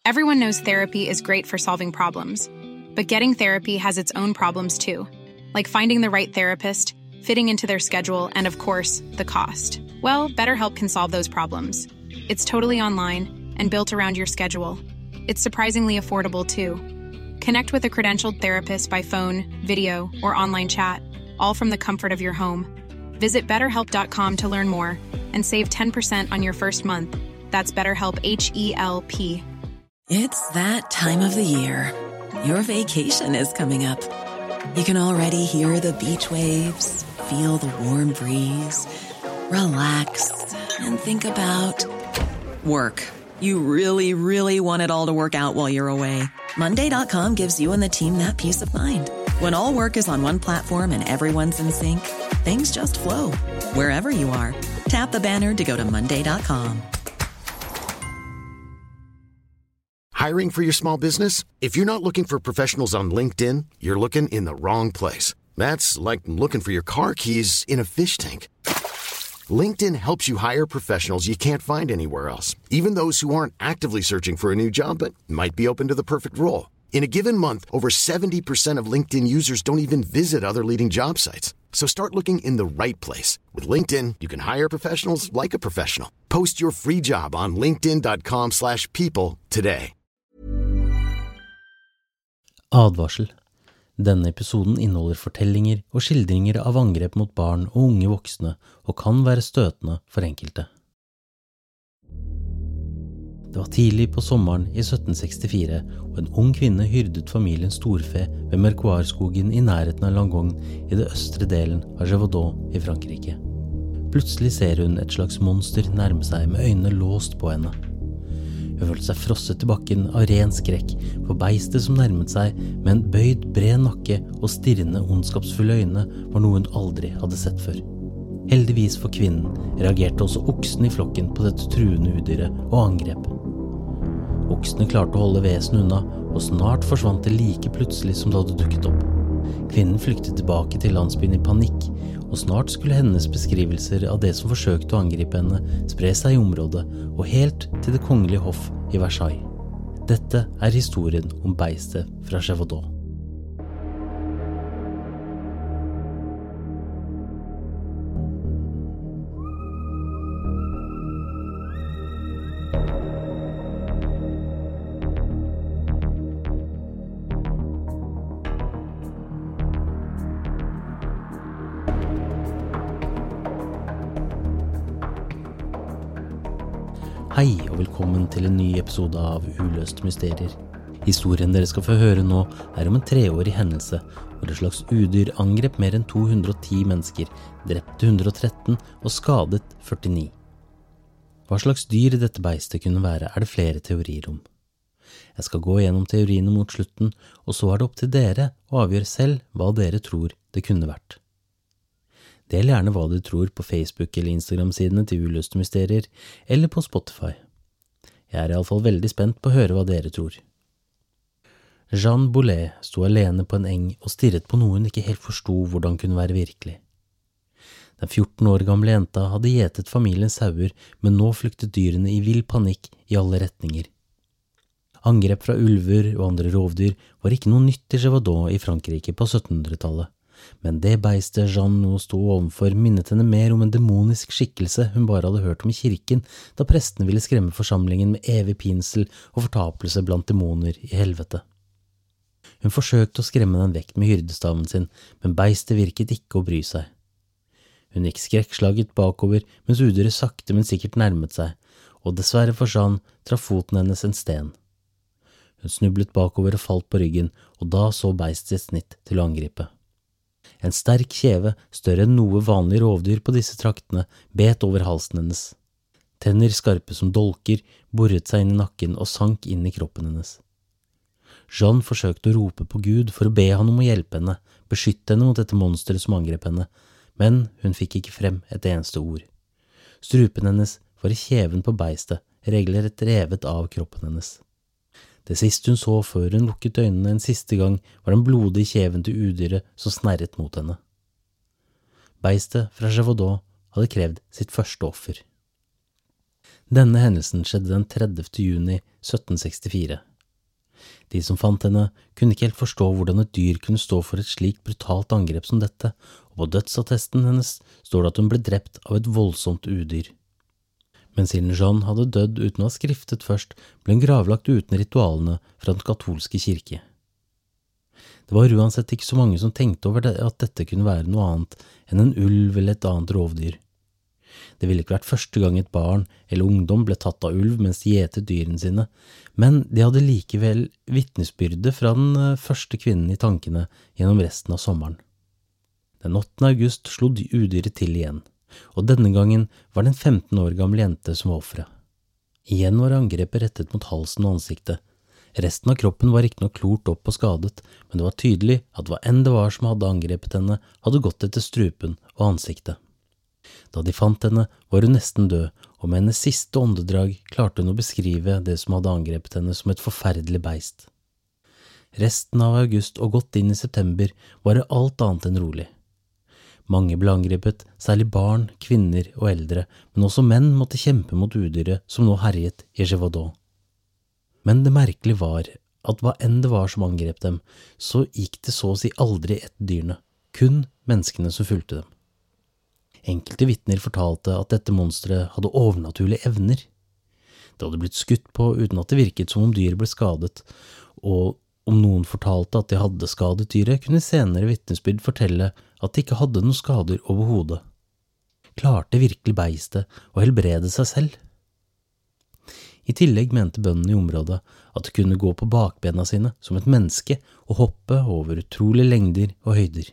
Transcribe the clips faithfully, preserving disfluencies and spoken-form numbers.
Everyone knows therapy is great for solving problems, but getting therapy has its own problems too, like finding the right therapist, fitting into their schedule, and of course, the cost. Well, BetterHelp can solve those problems. It's totally online and built around your schedule. It's surprisingly affordable too. Connect with a credentialed therapist by phone, video, or online chat, all from the comfort of your home. Visit better help dot com to learn more and save ten percent on your first month. That's BetterHelp, H E L P. It's that time of the year. Your vacation is coming up. You can already hear the beach waves, feel the warm breeze, relax, and think about work. You really, really want it all to work out while you're away. Monday dot com gives you and the team that peace of mind. When all work is on one platform and everyone's in sync, things just flow. Wherever you are, tap the banner to go to Monday dot com. Hiring for your small business? If you're not looking for professionals on LinkedIn, you're looking in the wrong place. That's like looking for your car keys in a fish tank. LinkedIn helps you hire professionals you can't find anywhere else, even those who aren't actively searching for a new job but might be open to the perfect role. In a given month, over seventy percent of LinkedIn users don't even visit other leading job sites. So start looking in the right place. With LinkedIn, you can hire professionals like a professional. Post your free job on linkedin dot com slash people today. Advarsel. Denne episoden inneholder fortellinger og skildringer av angrep mot barn og unge voksne og kan være støtende for enkelte. Det var tidlig på sommeren i sytten sekstifire, og en ung kvinne hyrdet familiens storfe ved Mercoire-skogen i nærheten av Langon i det østre delen av Gévaudan i Frankrike. Plutselig ser hun et slags monster nærme seg med øynene låst på henne. Hun følte seg frosset til bakken av ren skrekk, for beistet som nærmet seg med en bøyd, bred nakke og stirrende, ondskapsfulle øyne var noe hun aldri hadde sett før. Heldigvis for kvinnen reagerte også oksen i flokken på dette truende udyret og angrep. Oksene klarte å holde vesen unna, og snart forsvant det like plutselig som det hadde dukket opp. Kvinnen flyktet tilbake til landsbyen i panikk, og snart skulle hennes beskrivelser av det som forsøkte å angripe henne spre seg i området, og helt til det kongelige hoff i Versailles. Dette er historien om beistet fra Gévaudan. Hei og velkommen til en ny episode av Uløste mysterier. Historien dere skal få høre nå er om en treårig hendelse, hvor et slags udyr angrep mer enn to hundre og ti mennesker, drepte hundre og tretten og skadet førtini. Hva slags dyr dette beistet kunne være er det flere teorier om. Jeg skal gå gjennom teoriene mot slutten, og så er det opp til dere å avgjøre selv hva dere tror det kunne vært. Del gjerne hva du tror på Facebook- eller Instagram-sidene til Uløste mysterier, eller på Spotify. Jeg er i alle fall veldig spent på å høre hva dere tror. Jeanne Boulet sto alene på en eng og stirret på noe hun ikke helt forstod hvordan kunne være virkelig. Den fjorten år gamle jenta hadde gjetet familiens sauer, men nå flyktet dyrene i vill panikk i alle retninger. Angrep fra ulver og andre rovdyr var ikke noe nytt i Gévaudan i Frankrike på syttenhundretallet. Men det beistet Jeanne nå stod ovenfor minnet henne mer om en demonisk skikkelse hun bare hadde hørt om i kirken, da prestene ville skremme forsamlingen med evig pinsel og fortapelse blant demoner i helvete. Hun forsøkte å skremme den vekk med hyrdestaven sin, men beistet virket ikke å bry seg. Hun gikk skrekkslaget bakover, mens udyret sakte, men sikkert nærmet seg, og dessverre for Jeanne traff foten hennes en sten. Hun snublet bakover og falt på ryggen, og da så beistet sitt snitt til å angripe. En sterk kjeve, større enn noe vanlig rovdyr på disse traktene, bet over halsen hennes. Tenner skarpe som dolker boret seg inn i nakken og sank inn i kroppen hennes. Jeanne forsøkte å rope på Gud for å be han om å hjelpe henne, beskytte henne mot dette monsteret som angrep henne, men hun fikk ikke frem et eneste ord. Strupen hennes var i kjeven på beistet, regelrett revet av kroppen hennes. Det siste hun så før hun lukket øynene en siste gang var den blodige kjeven til udyret som snerret mot henne. Beistet fra Gévaudan hadde krevd sitt første offer. Denne hendelsen skjedde den tredivte juni sytten sekstifire. De som fant henne kunne ikke helt forstå hvordan et dyr kunne stå for et slikt brutalt angrep som dette, og på dødsattesten hennes står det at hun ble drept av et voldsomt udyr. Men siden Jeanne hadde dødd uten å ha skriftet først, ble hun gravlagt uten ritualene fra den katolske kirke. Det var uansett ikke så mange som tenkte over det, at dette kunne være noe annet enn en ulv eller et annet rovdyr. Det ville ikke vært første gang et barn eller ungdom ble tatt av ulv mens de gjetet dyrene sine, men de hadde likevel vitnesbyrde fra den første kvinnen i tankene gjennom resten av sommeren. Den åttende august slo udyret til igjen, og denne gangen var det en femten år gammel jente som var offeret. Igjen var angrepet rettet mot halsen og ansiktet. Resten av kroppen var ikke noe klort opp og skadet, men det var tydelig at hva enn det var som hadde angrepet henne, hadde gått etter strupen og ansiktet. Da de fant henne, var hun nesten død, og med hennes siste åndedrag klarte hun å beskrive det som hadde angrepet henne som et forferdelig beist. Resten av august og godt inn i september var det alt annet enn rolig. Mange ble angrepet, særlig barn, kvinner og eldre, men også menn måtte kjempe mot udyret som nå herjet i Gévaudan. Men det merkelige var at hva enn det var som angrep dem, så gikk det så å si aldri etter dyrene, kun menneskene som fulgte dem. Enkelte vitner fortalte at dette monsteret hadde overnaturlige evner. Det hadde blitt skutt på uten at det virket som om dyret ble skadet, og om noen fortalte at de hadde skadet dyret, kunne senere vitnesbyrd fortelle at de ikke hadde noen skader overhodet. Klarte virkelig beistet å helbrede seg selv? I tillegg mente bøndene i området at det kunne gå på bakbena sine som et menneske og hoppe over utrolige lengder og høyder.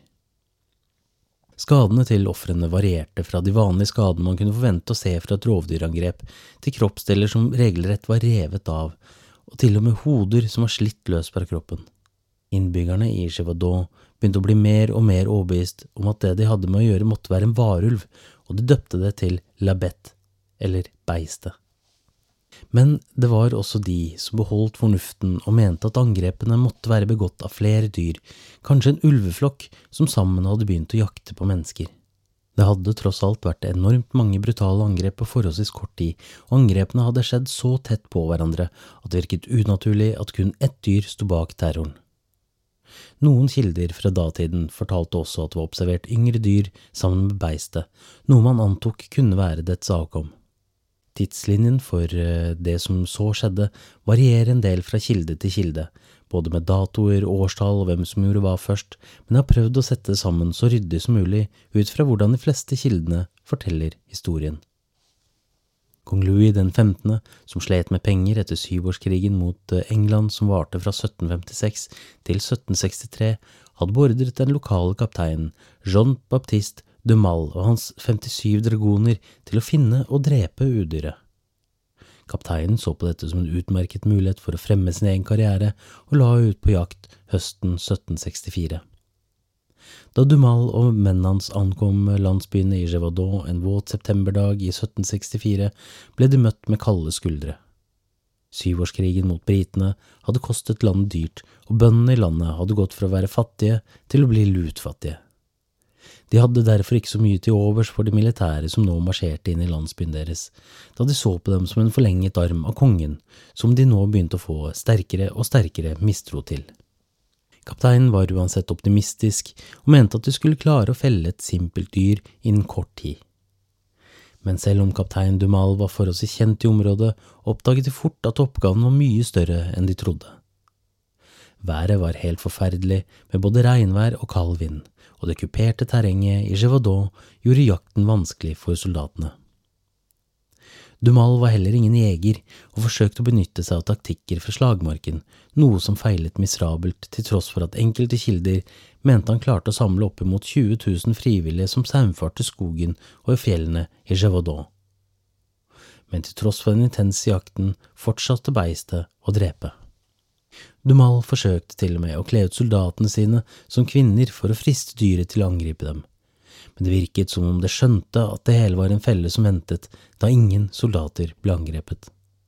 Skadene til offrene varierte fra de vanlige skadene man kunne forvente å se fra et rovdyrangrep, til kroppsdeler som regelrett var revet av, og til og med hoder som var slitt løs fra kroppen. Innbyggerne i Gévaudan begynte å bli mer og mer overbevist om at det de hadde med å gjøre måtte være en varulv, og de døpte det til La Bête, eller beistet. Men det var også de som beholdt fornuften og mente at angrepene måtte være begått av flere dyr, kanskje en ulveflokk som sammen hadde begynt å jakte på mennesker. Det hadde tross alt vært enormt mange brutale angrep på forholdsvis kort tid, og angrepene hadde skjedd så tett på hverandre at det virket unaturlig at kun ett dyr sto bak terroren. Noen kilder fra datiden fortalte også at det var observert yngre dyr sammen med beistet, noe man antok kunne være dets avkom. Tidslinjen for det som så skjedde varierer en del fra kilde til kilde, både med datoer, årstall og hvem som gjorde hva først, men jeg har prøvd å sette det sammen så ryddig som mulig ut fra hvordan de fleste kildene forteller historien. Kong Louis den femtende, som slet med penger etter syvårskrigen mot England som varte fra sytten femtiseks til sytten sekstitre, hadde beordret den lokale kapteinen Jean-Baptiste de Mal og hans femtisyv dragoner til å finne og drepe udyret. Kapteinen så på dette som en utmerket mulighet for å fremme sin egen karriere og la ut på jakt høsten sytten sekstifire. Da Dumal og mennene hans ankom landsbyene i Gévaudan en våt septemberdag i sytten sekstifire, ble de møtt med kalde skuldre. Syvårskrigen mot britene hadde kostet landet dyrt, og bøndene i landet hadde gått fra å være fattige til å bli lutfattige. De hadde derfor ikke så mye til overs for de militære som nå marsjerte inn i landsbyen deres, da de så på dem som en forlenget arm av kongen, som de nå begynte å få sterkere og sterkere mistro til. Kapteinen var uansett optimistisk og mente at de skulle klare å felle et simpelt dyr innen kort tid. Men selv om kaptein Dumal var forholdsvis kjent i området, oppdaget de fort at oppgaven var mye større enn de trodde. Været var helt forferdelig, med både regnvær og kald vind, og det kuperte terrenget i Gévaudan gjorde jakten vanskelig for soldatene. Dumal var heller ingen jeger, og forsøkte å benytte seg av taktikker fra slagmarken, noe som feilet miserabelt til tross for at enkelte kilder mente han klarte å samle opp imot tjue tusen frivillige som saumfarte skogen og i fjellene i Gévaudan. Men til tross for den intense jakten fortsatte beistet å drepe. Dumal forsøkte til og med å kle ut soldatene sine som kvinner for å friste dyret til å angripe dem, men det virket som om det skjønte at det hele var en felle som ventet, da ingen soldater ble angrepet.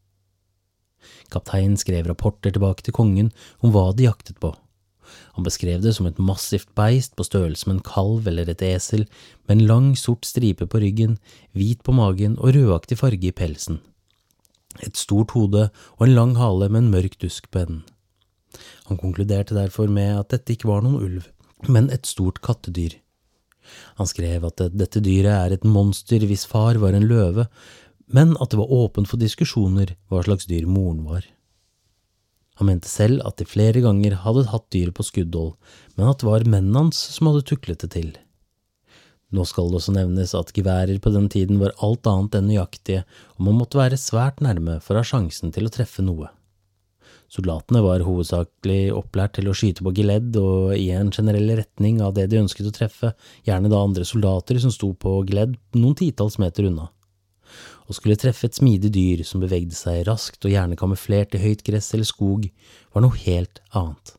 Kapteinen skrev rapporter tilbake til kongen om hva de jaktet på. Han beskrev det som et massivt beist på størrelse med en kalv eller et esel, med en lang sort stripe på ryggen, hvit på magen og rødaktig farge i pelsen. Et stort hode og en lang hale med en mørk dusk på enden. Han konkluderte derfor med at dette ikke var noen ulv, men et stort kattedyr. Han skrev at dette dyret er et monster hvis far var en løve, men at det var åpent for diskusjoner hva slags dyr moren var. Han mente selv at de flere ganger hadde hatt dyret på skuddhold, men at det var mennene hans som hadde tuklet det til. Nå skal det også nevnes at geværer på den tiden var alt annet enn nøyaktige, og man måtte være svært nærme for å ha sjansen til å treffe noe. Soldatene var hovedsakelig opplært til å skyte på geledd og i en generell retning av det de ønsket å treffe, gjerne da andre soldater som sto på geledd noen titalls meter unna. Og skulle treffe et smidig dyr som bevegde seg raskt og gjerne kamuflert i høyt gress eller skog, var noe helt annet.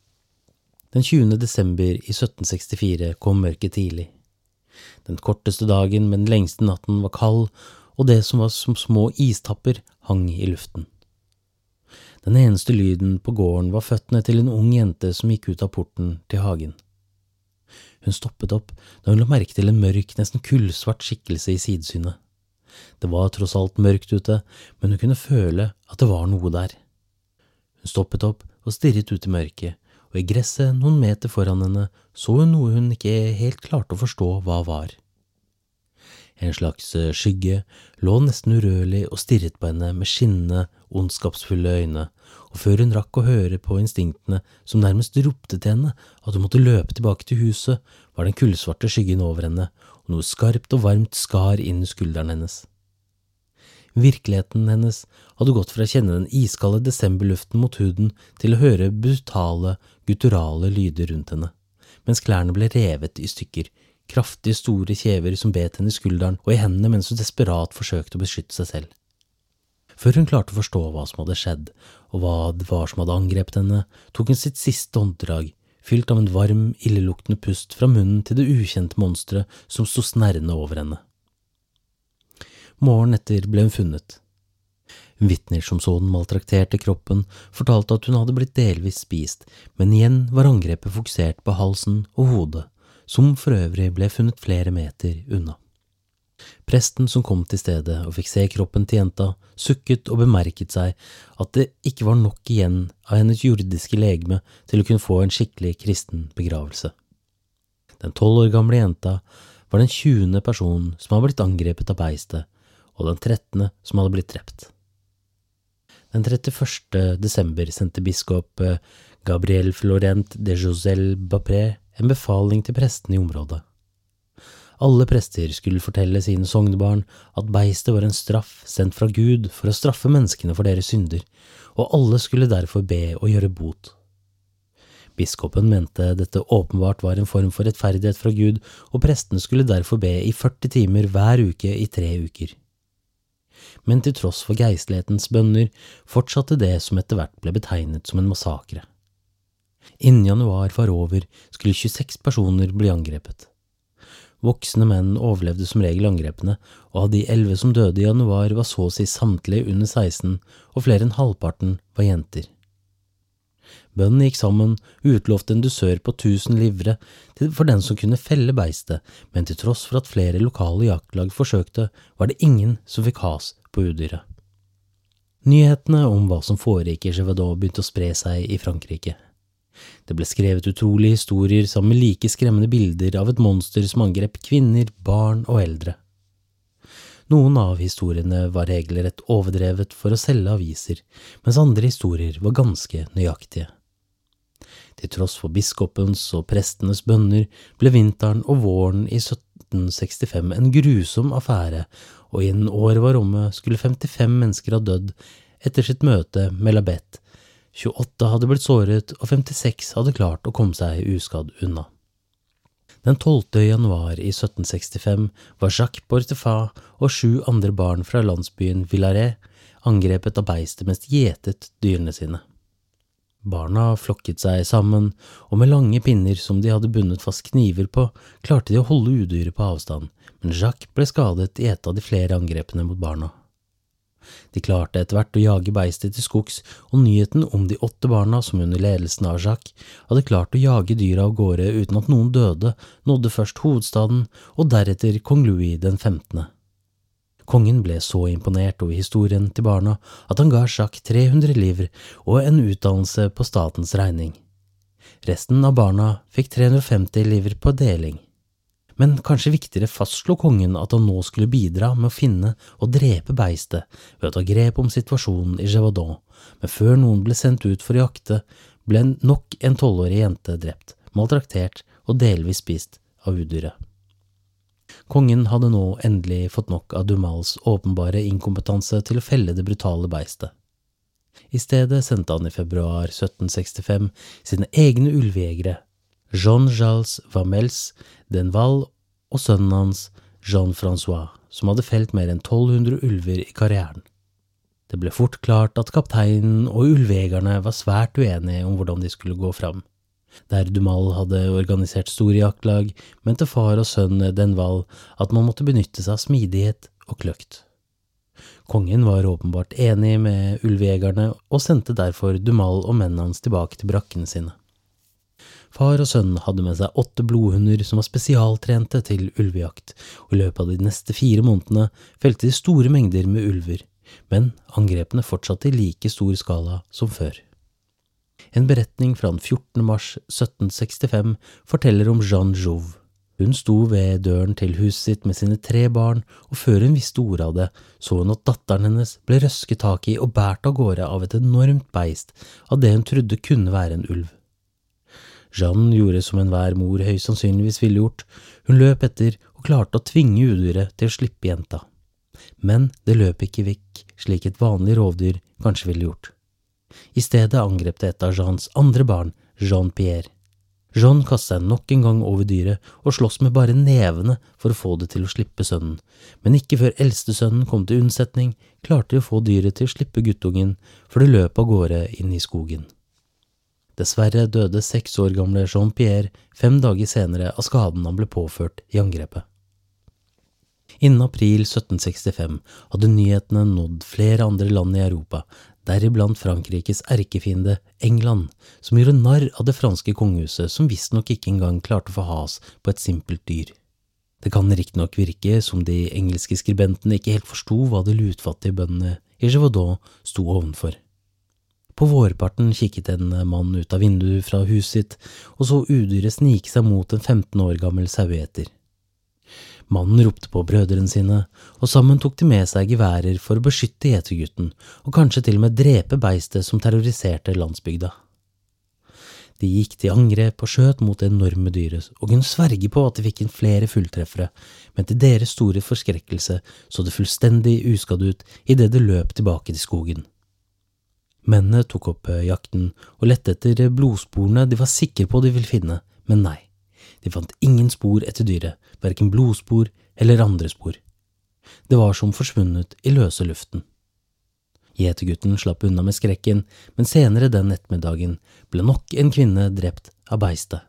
Den tjuende desember i sytten sekstifire kom mørket tidlig. Den korteste dagen med den lengste natten var kald, og det som var som små istapper hang i luften. Den eneste lyden på gården var føttene til en ung jente som gikk ut av porten til hagen. Hun stoppet opp da hun la merke til en mørk, nesten kullsvart skikkelse i sidesynet. Det var tross alt mørkt ute, men hun kunne føle at det var noe der. Hun stoppet opp og stirret ut i mørket, og i gresset noen meter foran henne så hun noe hun ikke helt klarte å forstå hva var. En slags skygge lå nesten urørlig og stirret på henne med skinnende, ondskapsfulle øyne, og før hun rakk å høre på instinktene som nærmest ropte til henne at hun måtte løpe tilbake til huset, var den kullsvarte skyggen over henne, og noe skarpt og varmt skar inn i skulderen hennes. Virkeligheten hennes hadde gått fra å kjenne den iskalde desemberluften mot huden til å høre brutale, gutturale lyder rundt henne, mens klærne ble revet i stykker, kraftige store kjever som bet henne i skulderen og i hendene mens hun desperat forsøkte å beskytte seg selv. Før hun klarte å forstå hva som hadde skjedd, og hva det var som hadde angrepet henne, tok hun sitt siste åndedrag, fylt av en varm, illeluktende pust fra munnen til det ukjente monsteret som sto snerrende over henne. Morgen etter ble hun funnet. Vitner som så den maltrakterte kroppen fortalte at hun hadde blitt delvis spist, men igjen var angrepet fokusert på halsen og hodet, som for øvrig ble funnet flere meter unna. Presten som kom til stedet og fikk se kroppen til jenta, sukket og bemerket seg at det ikke var nok igjen av hennes jordiske legeme til å kunne få en skikkelig kristen begravelse. Den tolv år gamle jenta var den tjuende personen som hadde blitt angrepet av beistet, og den trettende som hadde blitt drept. Den trettiførste desember sendte biskop Gabriel Florent de Josel Bapré en befaling til prestene i området. Alle prester skulle fortelle sine sognebarn at beistet var en straff sendt fra Gud for å straffe menneskene for deres synder, og alle skulle derfor be og gjøre bot. Biskopen mente dette åpenbart var en form for rettferdighet fra Gud, og prestene skulle derfor be i førti timer hver uke i tre uker. Men til tross for geistlighetens bønner fortsatte det som etter hvert ble betegnet som en massakre. Innen januar var over skulle tjueseks personer bli angrepet. Voksne menn overlevde som regel angrepene, og av de elleve som døde i januar var så å si samtlige under seksten, og flere enn halvparten var jenter. Bøndene gikk sammen og utlovte en dusør på tusen livre for den som kunne felle beistet, men til tross for at flere lokale jaktlag forsøkte, var det ingen som fikk has på udyret. Nyhetene om hva som foregikk i Gévaudan begynte å spre seg i Frankrike. Det ble skrevet utrolige historier sammen med like skremmende bilder av et monster som angrep kvinner, barn og eldre. Noen av historiene var regelrett overdrevet for å selge aviser, mens andre historier var ganske nøyaktige. Til tross for biskopens og prestenes bønner ble vinteren og våren i sytten sekstifem en grusom affære, og innen året var omme skulle femtifem mennesker ha dødd etter sitt møte med Labette. tjueåtte hadde blitt såret, og femtiseks hadde klart å komme seg uskadd unna. Den tolvte januar i sytten sekstifem var Jacques Portefeuille og sju andre barn fra landsbyen Villaret angrepet av beistet mens de gjetet dyrene sine. Barna flokket seg sammen, og med lange pinner som de hadde bundet fast kniver på, klarte de å holde udyret på avstand, men Jacques ble skadet i et av de flere angrepene mot barna. De klarte etter hvert å jage beistet til skogs, og nyheten om de åtte barna som under ledelsen av Jacques hadde klart å jage dyra av gårde uten at noen døde, nådde først hovedstaden og deretter kong Louis den femtende. Kongen ble så imponert over historien til barna at han ga Jacques tre hundre livre og en utdannelse på statens regning. Resten av barna fikk tre hundre femti livre på deling. Men kanskje viktigere fastslo kongen at han nå skulle bidra med å finne og drepe beistet ved å ta grep om situasjonen i Gévaudan, men før noen ble sendt ut for å jakte, ble nok en tolvårig jente drept, maltraktert og delvis spist av udyret. Kongen hadde nå endelig fått nok av Dumals åpenbare inkompetanse til å felle det brutale beistet. I stedet sendte han i februar sytten sekstifem sine egne ulvejegere, Jean-Charles Vamels, Denval og sønnen hans, Jean-François, som hadde felt mer enn tolv hundre ulver i karrieren. Det ble fort klart at kapteinen og ulvejegerne var svært uenige om hvordan de skulle gå fram. Der Dumal hadde organisert store jaktlag, mente far og sønn Denval at man måtte benytte seg av smidighet og kløkt. Kongen var åpenbart enig med ulvejegerne og sendte derfor Dumal og mennene hans tilbake til brakkene sine. Far og sønn hadde med seg åtte blodhunder som var spesialtrente til ulvejakt, og i løpet av de neste fire månedene felte de store mengder med ulver, men angrepene fortsatte i like stor skala som før. En beretning fra den fjortende mars sytten sekstifem forteller om Jeanne Jouve. Hun sto ved døren til huset sitt med sine tre barn, og før hun visste ordet av det, så hun at datteren hennes ble røsket tak i og bært av gårde av et enormt beist av det hun trodde kunne være en ulv. Jeanne gjorde som enhver mor høyst sannsynligvis ville gjort. Hun løp etter og klarte å tvinge udyret til å slippe jenta. Men det løp ikke vekk, slik et vanlig rovdyr kanskje ville gjort. I stedet angrep det et av Jeans andre barn, Jean-Pierre. Jean kastet seg nok en gang over dyret og sloss med bare nevene for å få det til å slippe sønnen, men ikke før eldste sønnen kom til unnsetning, klarte de å få dyret til å slippe guttungen, for det løp av gårde inn i skogen. Dessverre døde seks år gamle Jean-Pierre fem dager senere av skaden han ble påført i angrepet. Innen april sytten sekstifem hadde nyhetene nådd flere andre land i Europa, deriblant Frankrikes erkefiende England, som gjorde narr av det franske kongehuset som visstnok ikke engang klarte å få has på et simpelt dyr. Det kan riktignok virke som de engelske skribentene ikke helt forstod hva de lutfattige bøndene i Gévaudan sto ovenfor. På vårparten kikket en mann ut av vinduet fra huset sitt og så udyret snike seg mot en femten år gammel saueeter. Mannen ropte på brødrene sine, og sammen tok de med seg geværer for å beskytte gjetergutten, og kanskje til og med drepe beistet som terroriserte landsbygda. De gikk til angrep og skjøt mot det enorme dyret, og kunne sverge på at de fikk inn flere fulltreffere, men til deres store forskrekkelse så det fullstendig uskadd ut i det det løp tilbake til skogen. Mennene tok opp jakten og lette etter blodsporene de var sikre på de ville finne, men nei. De fant ingen spor etter dyret, hverken blodspor eller andre spor. Det var som forsvunnet i løse luften. Gjetergutten slapp unna med skrekken, men senere den ettermiddagen ble nok en kvinne drept av beistet.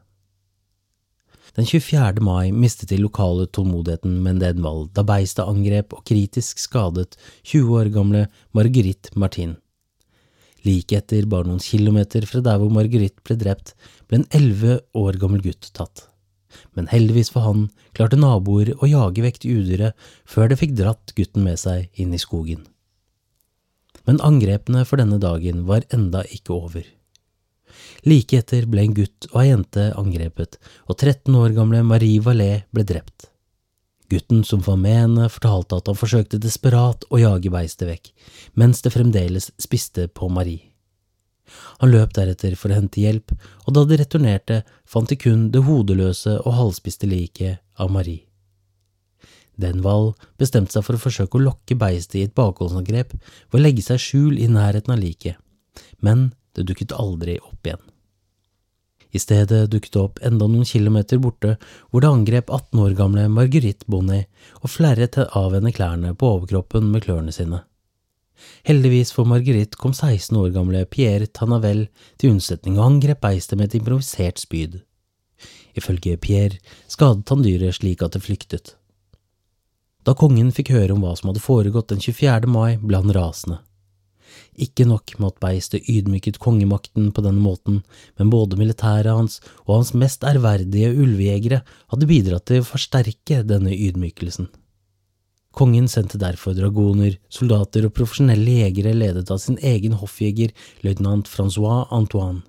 Den tjuefjerde mai mistet de lokale tålmodigheten med Denval da beistet angrep og kritisk skadet tjue år gamle Marguerite Martin. Like etter bare noen kilometer fra der hvor Marguerite ble drept, ble en elleve år gammel gutt tatt. Men heldigvis for han klarte naboer å jage vekk udyret før det fikk dratt gutten med seg inn i skogen. Men angrepene for denne dagen var enda ikke over. Like etter ble en gutt og en jente angrepet, og tretten år gamle Marie Vallée ble drept. Gutten som var med henne fortalte at han forsøkte desperat å jage beistet vekk, mens det fremdeles spiste på Marie. Han løp deretter for å hente hjelp, og da de returnerte, fant de kun det hodeløse og halvspiste liket av Marie. Denval bestemte seg for å forsøke å lokke beistet i et bakholdsangrep ved å legge seg skjul i nærheten av liket, men det dukket aldri opp igjen. I stedet dukket det opp enda noen kilometer borte, hvor det angrep atten år gamle Marguerite Bonnet og flerret av henne klærne på overkroppen med klørne sine. Heldigvis for Marguerite kom seksten år gamle Pierre Tanavel til unnsetning og angrep beistet med et improvisert spyd. Ifølge Pierre skadet han dyret slik at det flyktet. Da kongen fikk høre om hva som hadde foregått den tjuefjerde mai, ble han rasende. Ikke nok med at beistet ydmyket kongemakten på denne måten, men både militæret hans og hans mest ærverdige ulvejegere hadde bidratt til å forsterke denne ydmykelsen. Kongen sendte derfor dragoner, soldater og profesjonelle jegere ledet av sin egen hoffjeger, løytnant François Antoine.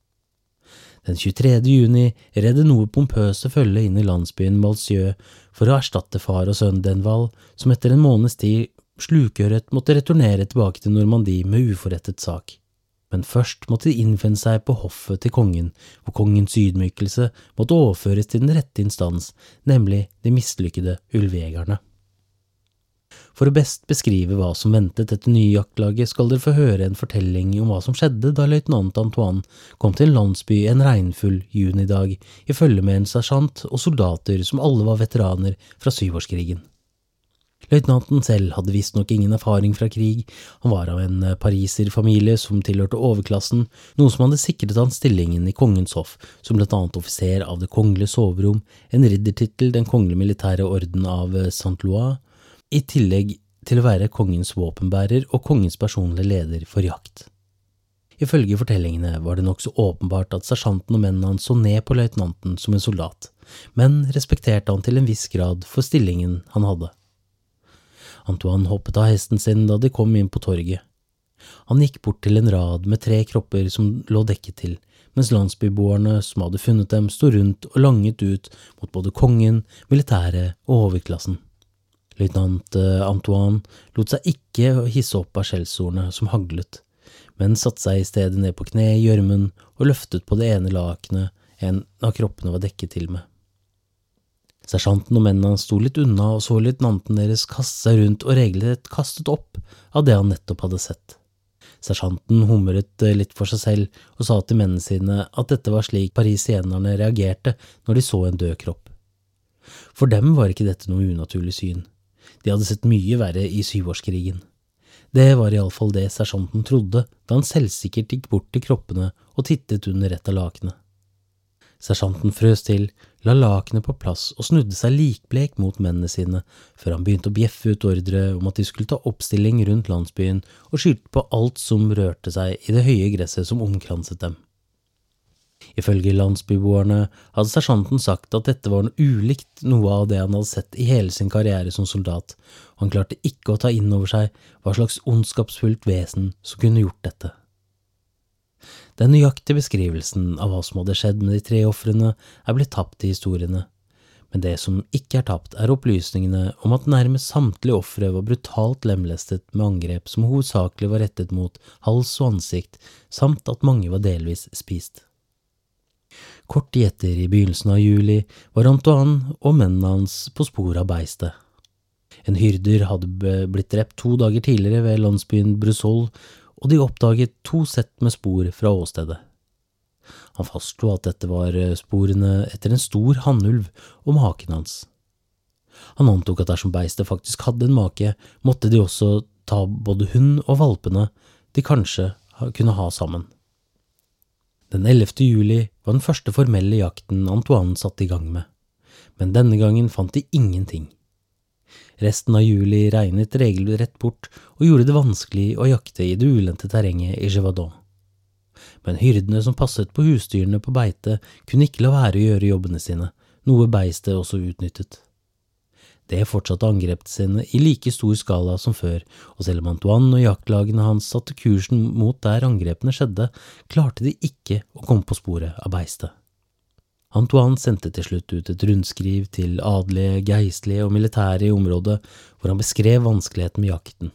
Den tjuetredje juni redde noe pompøse følge inn i landsbyen Malcieux for å erstatte far og sønn Denval, som etter en måneds tid slukøret måtte returnere tilbake til Normandie med uforrettet sak. Men først måtte de innfinne seg på hoffet til kongen, hvor kongens ydmykelse måtte overføres til den rette instans, nemlig de mislykkede ulvejegerne. For å best beskrive hva som ventet etter nye jaktlaget skal dere få høre en fortelling om hva som skjedde da løytnant Antoine kom til en landsby en regnfull junidag i følge med en sersjant og soldater som alle var veteraner fra syvårskrigen. Løytnanten selv hadde visst nok ingen erfaring fra krig, han var av en pariserfamilie som tilhørte overklassen, noe som hadde sikret han stillingen i kongens hoff, som blant annet offiser av det kongelige soverom, en riddertitel den kongelige militære orden av Saint-Lois, i tillegg til å være kongens våpenbærer og kongens personlige leder for jakt. Ifølge fortellingene var det nok så åpenbart at sersjanten og mennene han så ned på løytnanten som en soldat, men respekterte han til en viss grad for stillingen han hadde. Antoine hoppet av hesten sin da de kom inn på torget. Han gikk bort til en rad med tre kropper som lå dekket til, mens landsbyboerne som hadde funnet dem stod rundt og langet ut mot både kongen, militæret og overklassen. Løytnant Antoine lot seg ikke hisse opp av skjellsordene som haglet, men satte seg i stedet ned på kne i gjørmen og løftet på det ene lakenet en av kroppene var dekket til med. Sersjanten og mennene sto litt unna og så løytnanten deres kaste seg rundt og regelrett kastet opp av det han nettopp hadde sett. Sersjanten humret litt for seg selv og sa til mennene sine at dette var slik parisienerne reagerte når de så en død kropp. For dem var ikke dette noe unaturlig syn. De hadde sett mye verre i syvårskrigen. Det var i alle fall det sersjanten trodde da han selvsikkert gikk bort til kroppene og tittet under et av lakene. Sersjanten frøs til, la lakene på plass og snudde seg likblek mot mennene sine, før han begynte å bjeffe ut ordre om at de skulle ta oppstilling rundt landsbyen og skylte på alt som rørte seg i det høye gresset som omkranset dem. Ifølge landsbyboerne hadde sersjanten sagt at dette var noe ulikt noe av det han hadde sett i hele sin karriere som soldat, og han klarte ikke å ta inn over seg hva slags ondskapsfullt vesen som kunne gjort dette. Den nøyaktige beskrivelsen av hva som hadde skjedd med de tre offrene er blitt tapt i historiene, men det som ikke er tapt er opplysningene om at nærmest samtlige offre var brutalt lemlestet med angrep som hovedsakelig var rettet mot hals og ansikt, samt at mange var delvis spist. Kort tid etter i begynnelsen av juli var Antoine og mennene hans på spor av beistet. En hyrder hadde blitt drept to dager tidligere ved landsbyen Brussol, og de oppdaget to sett med spor fra åstedet. Han fastslo at dette var sporene etter en stor hannulv og maken hans. Han antok at dersom beistet faktisk hadde en make, måtte de også ta både hund og valpene de kanskje kunne ha sammen. Den ellevte juli var den første formelle jakten Antoine satte i gang med, men denne gangen fant de ingenting. Resten av juli regnet regelrett bort og gjorde det vanskelig å jakte i det ulendte terrenget i Gévaudan. Men hyrdene som passet på husdyrene på beite kunne ikke la være å gjøre jobbene sine, noe beistet også utnyttet. Det fortsatte angrepene sine i like stor skala som før, og selv om Antoine og jaktlagene hans satte kursen mot der angrepene skjedde, klarte de ikke å komme på sporet av beistet. Antoine sendte til slutt ut et rundskriv til adelige, geistlige og militære i området, hvor han beskrev vanskeligheten med jakten.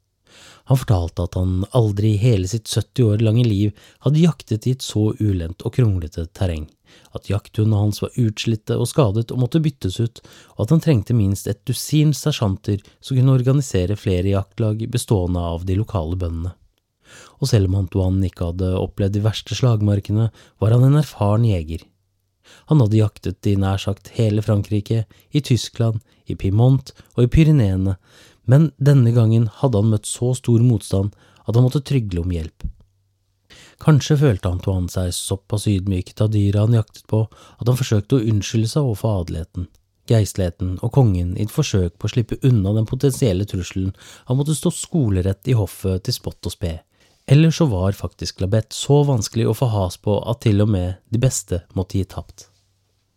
Han fortalte at han aldri i hele sitt sytti år lange liv hadde jaktet i et så ulendt og kronglete terreng, at jakthundene hans var utslitte og skadet og måtte byttes ut, og at han trengte minst et dusin sersjanter som kunne organisere flere jaktlag bestående av de lokale bøndene. Og selv om Antoine ikke hadde opplevd de verste slagmarkene, var han en erfaren jeger. Han hadde jaktet i nær sagt hele Frankrike, i Tyskland, i Piemont og i Pyreneene, men denne gangen hadde han møtt så stor motstand at han måtte trygle om hjelp. Kanskje følte Antoine seg såpass ydmyket av dyra han jaktet på, at han forsøkte å unnskylde seg overfor adeligheten, geistligheten og kongen i et forsøk på å slippe unna den potensielle trusselen han måtte stå skolerett i hoffet til spott og spe. Eller så var faktisk Labette så vanskelig å få has på at til og med de beste måtte gi tapt.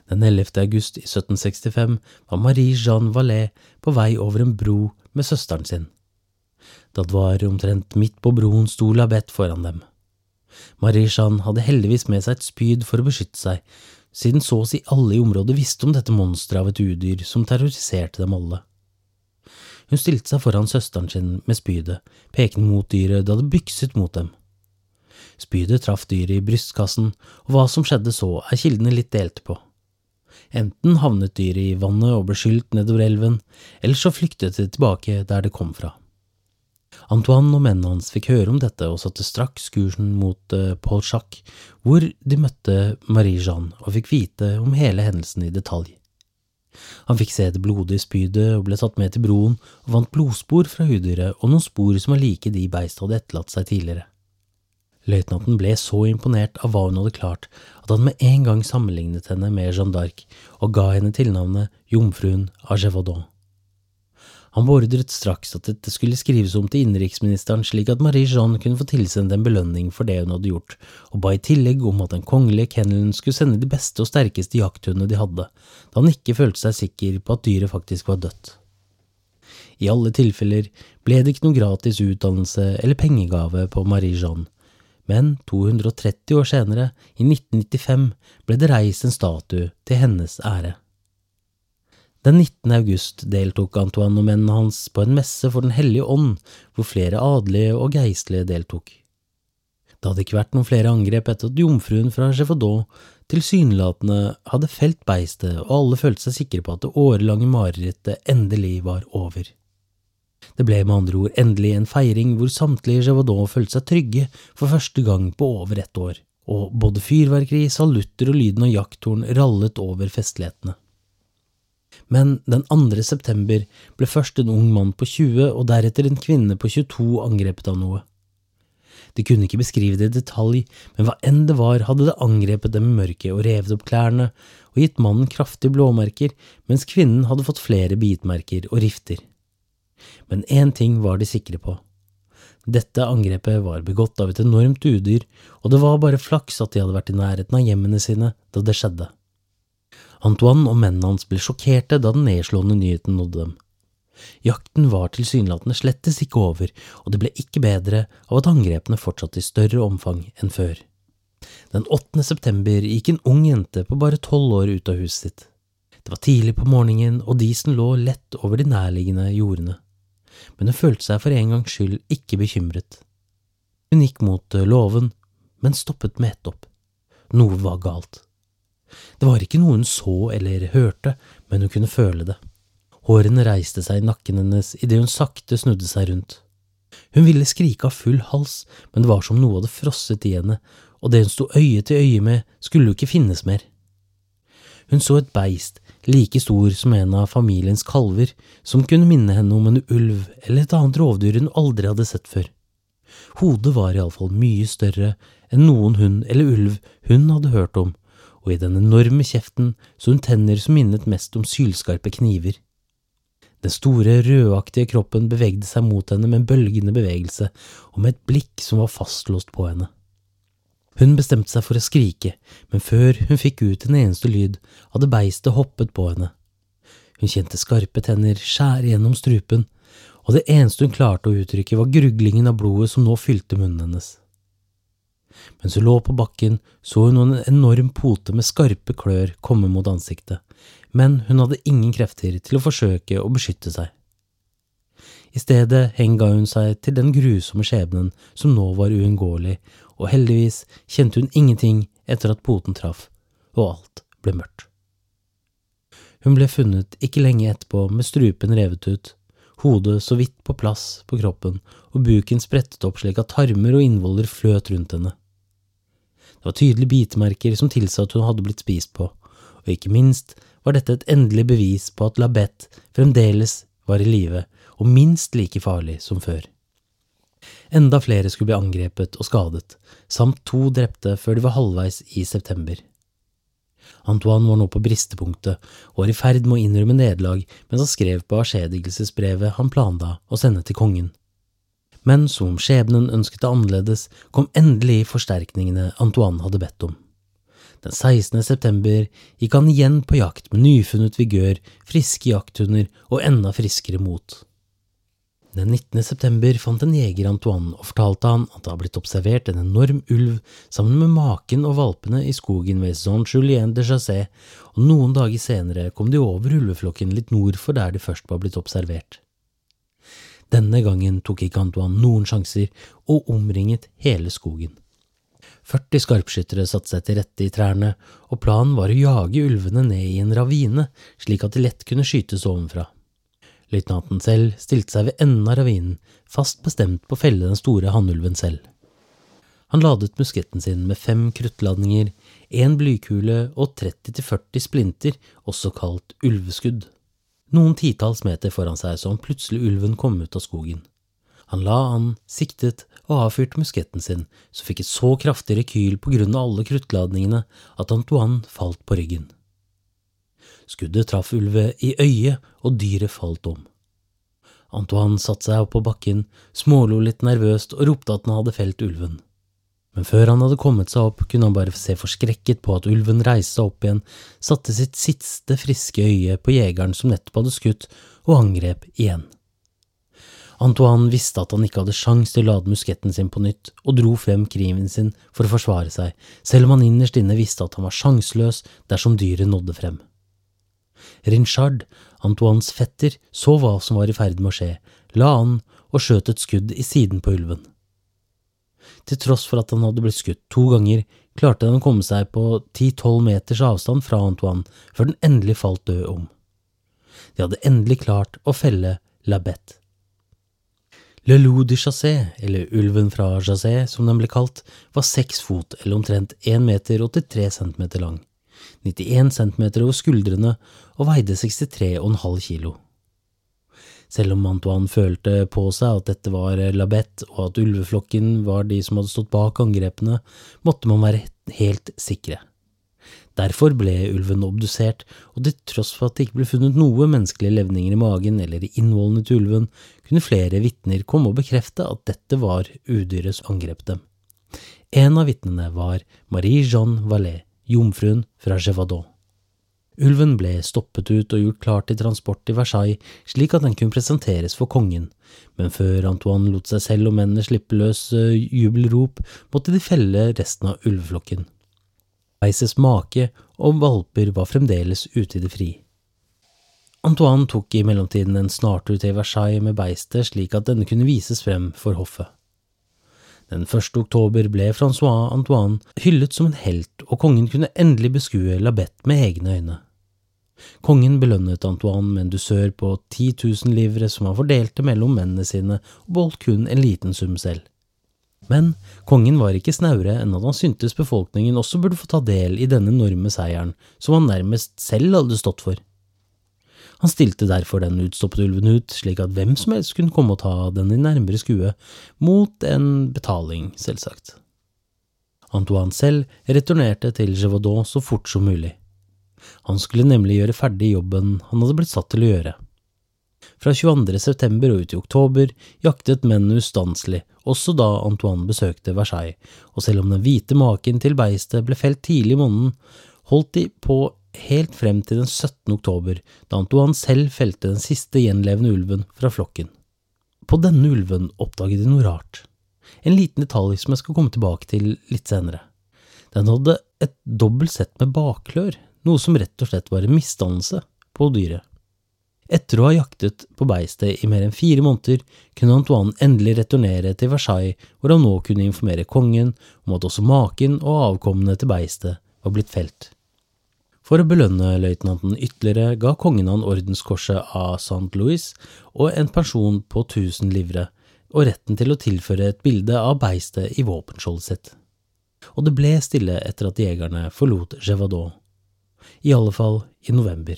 Den ellevte august i sytten sekstifem var Marie-Jeanne Vallée på vei over en bro med søsteren sin. Da det var omtrent midt på broen sto Labette foran dem. Marie-Jeanne hadde heldigvis med seg et spyd for å beskytte seg, siden så å si alle i området visste om dette monsteret av et udyr som terroriserte dem alle. Hun stilte seg foran søsteren sin med spydet, pekende mot dyret da det bykset mot dem. Spydet traff dyret i brystkassen, og hva som skjedde så er kildene litt delte på. Enten havnet dyret i vannet og ble skylt nedover elven, eller så flyktet det tilbake der det kom fra. Antoine og mennene hans fikk høre om dette og satte straks kursen mot uh, Paul Jacques, hvor de møtte Marie-Jeanne og fikk vite om hele hendelsen i detalj. Han fikk se det blodige spydet og ble tatt med til broen og vant blodspor fra udyret og noen spor som var like de beist hadde etterlatt seg tidligere. Løytnanten ble så imponert av hva hun hadde klart at han med en gang sammenlignet henne med Jeanne d'Arc og ga henne tilnavnet Jomfruen av Gévaudan. Han beordret straks at dette skulle skrives om til innenriksministeren slik at Marie-Jeanne kunne få tilsendt en belønning for det hun hadde gjort, og ba i tillegg om at den kongelige kennelen skulle sende de beste og sterkeste jakthundene de hadde, da han ikke følte seg sikker på at dyret faktisk var dødt. I alle tilfeller ble det ikke noe gratis utdannelse eller pengegave på Marie-Jeanne, men to hundre og tretti år senere, i nitten nittifem, ble det reist en statue til hennes ære. Den nittende august deltok Antoine og mennene hans på en messe for den hellige ånd, hvor flere adelige og geistlige deltok. Det hadde ikke vært noen flere angrep etter at jomfruen fra Gévaudan tilsynelatende hadde felt beistet, og alle følte seg sikre på at det årelange marerittet endelig var over. Det ble med andre ord endelig en feiring hvor samtlige Gévaudan følte seg trygge for første gang på over ett år, og både fyrverkeri, salutter og lyden av jakthorn rallet over festlighetene. Men den andre september ble først en ung mann på tjue og deretter en kvinne på tjueto angrepet av noe. De kunne ikke beskrive det i detalj, men hva enn det var hadde det angrepet dem i mørket og revet opp klærne og gitt mannen kraftige blåmerker, mens kvinnen hadde fått flere bitmerker og rifter. Men én ting var de sikre på. Dette angrepet var begått av et enormt udyr, og det var bare flaks at de hadde vært i nærheten av hjemmene sine da det skjedde. Antoine og mennene hans ble sjokkerte da den nedslående nyheten nådde dem. Jakten var tilsynelatende slettes ikke over, og det ble ikke bedre av at angrepene fortsatte i større omfang enn før. Den åttende september gikk en ung jente på bare tolv år ut av huset sitt. Det var tidlig på morgenen, og disen lå lett over de nærliggende jordene. Men hun følte seg for en gangs skyld ikke bekymret. Hun gikk mot låven, men stoppet med ett opp. Noe var galt. Det var ikke noe hun så eller hørte, men hun kunne føle det. Hårene reiste seg i nakken hennes i det hun sakte snudde seg rundt. Hun ville skrike av full hals, men det var som noe hadde frosset i henne, og det hun sto øye til øye med skulle jo ikke finnes mer. Hun så et beist, like stor som en av familiens kalver, som kunne minne henne om en ulv eller et annet rovdyr hun aldri hadde sett før. Hodet var i alle fall mye større enn noen hund eller ulv hun hadde hørt om, og i den enorme kjeften så hun tenner som minnet mest om sylskarpe kniver. Den store, rødaktige kroppen bevegde seg mot henne med en bølgende bevegelse, og med et blikk som var fastlåst på henne. Hun bestemte seg for å skrike, men før hun fikk ut en eneste lyd, hadde beistet hoppet på henne. Hun kjente skarpe tenner skjære gjennom strupen, og det eneste hun klarte å uttrykke var gruglingen av blodet som nå fylte munnen hennes. Mens hun lå på bakken, så hun en enorm pote med skarpe klør komme mot ansiktet, men hun hadde ingen krefter til å forsøke å beskytte seg. I stedet henga hun seg til den grusomme skjebnen som nå var uunngåelig, og heldigvis kjente hun ingenting etter at poten traff, og alt ble mørkt. Hun ble funnet ikke lenge etterpå med strupen revet ut, hodet så vidt på plass på kroppen, og buken sprettet opp slik at tarmer og innvoller fløt rundt henne. Det var tydelige bitemerker som tilsa at hun hadde blitt spist på, og ikke minst var dette et endelig bevis på at Labette fremdeles var i live, og minst like farlig som før. Enda flere skulle bli angrepet og skadet, samt to drepte før de var halvveis i september. Antoine var nå på bristepunktet og var i ferd med å innrømme nederlag mens han skrev på avskjedigelsesbrevet han planla å sende til kongen. Men som om skjebnen ønsket det annerledes, kom endelig forsterkningene Antoine hadde bedt om. Den sekstende september gikk han igjen på jakt med nyfunnet vigør, friske jakthunder og enda friskere mot. Den nittende september fant en jeger Antoine og fortalte han at det hadde blitt observert en enorm ulv sammen med maken og valpene i skogen ved Saint-Julien de Chassé, og noen dager senere kom de over ulveflokken litt nord for der de først var blitt observert. Denne gangen tok ikke Antoine noen sjanser og omringet hele skogen. førti skarpskyttere satte seg til rette i trærne, og planen var å jage ulvene ned i en ravine, slik at de lett kunne skytes ovenfra. Løytnanten selv stilte seg ved enden av ravinen, fast bestemt på å felle den store hannulven selv. Han ladet musketten sin med fem kruttladninger, en blykule og tretti til førti splinter, også kalt ulveskudd. Noen titalls meter foran seg så han plutselig ulven kom ut av skogen. Han la an, siktet og avfyrte musketten sin, så fikk et så kraftig rekyl på grunn av alle kruttladningene at Antoine falt på ryggen. Skuddet traff ulve i øyet, og dyret falt om. Antoine satte seg opp på bakken, smålo litt nervøst og ropte at han hadde felt ulven. Men før han hadde kommet seg opp, kunne han bare se forskrekket på at ulven reiste seg opp igjen, satte sitt siste friske øye på jegeren som nettopp hadde skutt, og angrep igjen. Antoine visste at han ikke hadde sjans til å lade musketten sin på nytt, og dro frem kniven sin for å forsvare seg, selv om han innerst inne visste at han var sjansløs dersom dyret nådde frem. Rinchard, Antoines fetter, så hva som var i ferd med å skje, la an og skjøt et skudd i siden på ulven. Til tross for at han hadde blitt skutt to ganger, klarte han å komme seg på ti til tolv meters avstand fra Antoine, før den endelig falt død om. De hadde endelig klart å felle La Bête. Le Loup de Chassé, eller ulven fra Chassé som den ble kalt, var seks fot eller omtrent en meter og åttitre centimeter lang, nittien centimeter over skuldrene og veide sekstitre komma fem kilo. Selv om Antoine følte på seg at dette var La Bête og at ulveflokken var de som hadde stått bak angrepene, måtte man være helt sikre. Derfor ble ulven obdusert, og til tross for at det ikke ble funnet noe menneskelige levninger i magen eller i innvollene til ulven, kunne flere vittner komme og bekrefte at dette var udyret som angrep dem. En av vittnene var Marie-Jeanne Vallée, jomfruen fra Gévaudan. Ulven ble stoppet ut og gjort klar til transport til Versailles, slik at den kunne presenteres for kongen, men før Antoine lot seg selv og mennene slippe løs jubelrop, måtte de felle resten av ulveflokken. Beistes make og valper var fremdeles ute i det fri. Antoine tok i mellomtiden en snartur til Versailles med beistet slik at denne kunne vises frem for hoffet. Den første oktober ble François Antoine hyllet som en helt, og kongen kunne endelig beskue La Bête med egne øyne. Kongen belønnet Antoine med en dusør på ti tusen livre som han fordelte mellom mennene sine og beholdt kun en liten sum selv. Men kongen var ikke snaure enn at han syntes befolkningen også burde få ta del i denne enorme seieren, som han nærmest selv hadde stått for. Han stilte derfor den utstoppet ulven ut, slik at hvem som helst kunne komme og ta den i nærmere skue, mot en betaling, selvsagt. Antoine selv returnerte til Gévaudan så fort som mulig. Han skulle nemlig gjøre ferdig jobben han hadde blitt satt til å gjøre. Fra tjueandre september og ut i oktober jaktet mennene ustanselig, også da Antoine besøkte Versailles, og selv om den hvite maken til beistet ble felt tidlig i måneden, holdt de på helt frem til den syttende oktober, da Antoine selv felte den siste gjenlevende ulven fra flokken. På denne ulven oppdaget de noe rart. En liten detalj som jeg skal komme tilbake til litt senere. Den hadde et dobbelt sett med bakklør, noe som rett og slett var en misdannelse på dyret. Etter å ha jaktet på beistet i mer enn fire måneder, kunne Antoine endelig returnere til Versailles, hvor han nå kunne informere kongen om at også maken og avkommene til beistet var blitt felt. For å belønne løytnanten ytterligere ga kongen han ordenskorset av Saint Louis og en pensjon på tusen livre, og retten til å tilføre et bilde av beistet i våpenskjoldet sitt. Og det ble stille etter at jegerne forlot Gévaudan, i alle fall i november.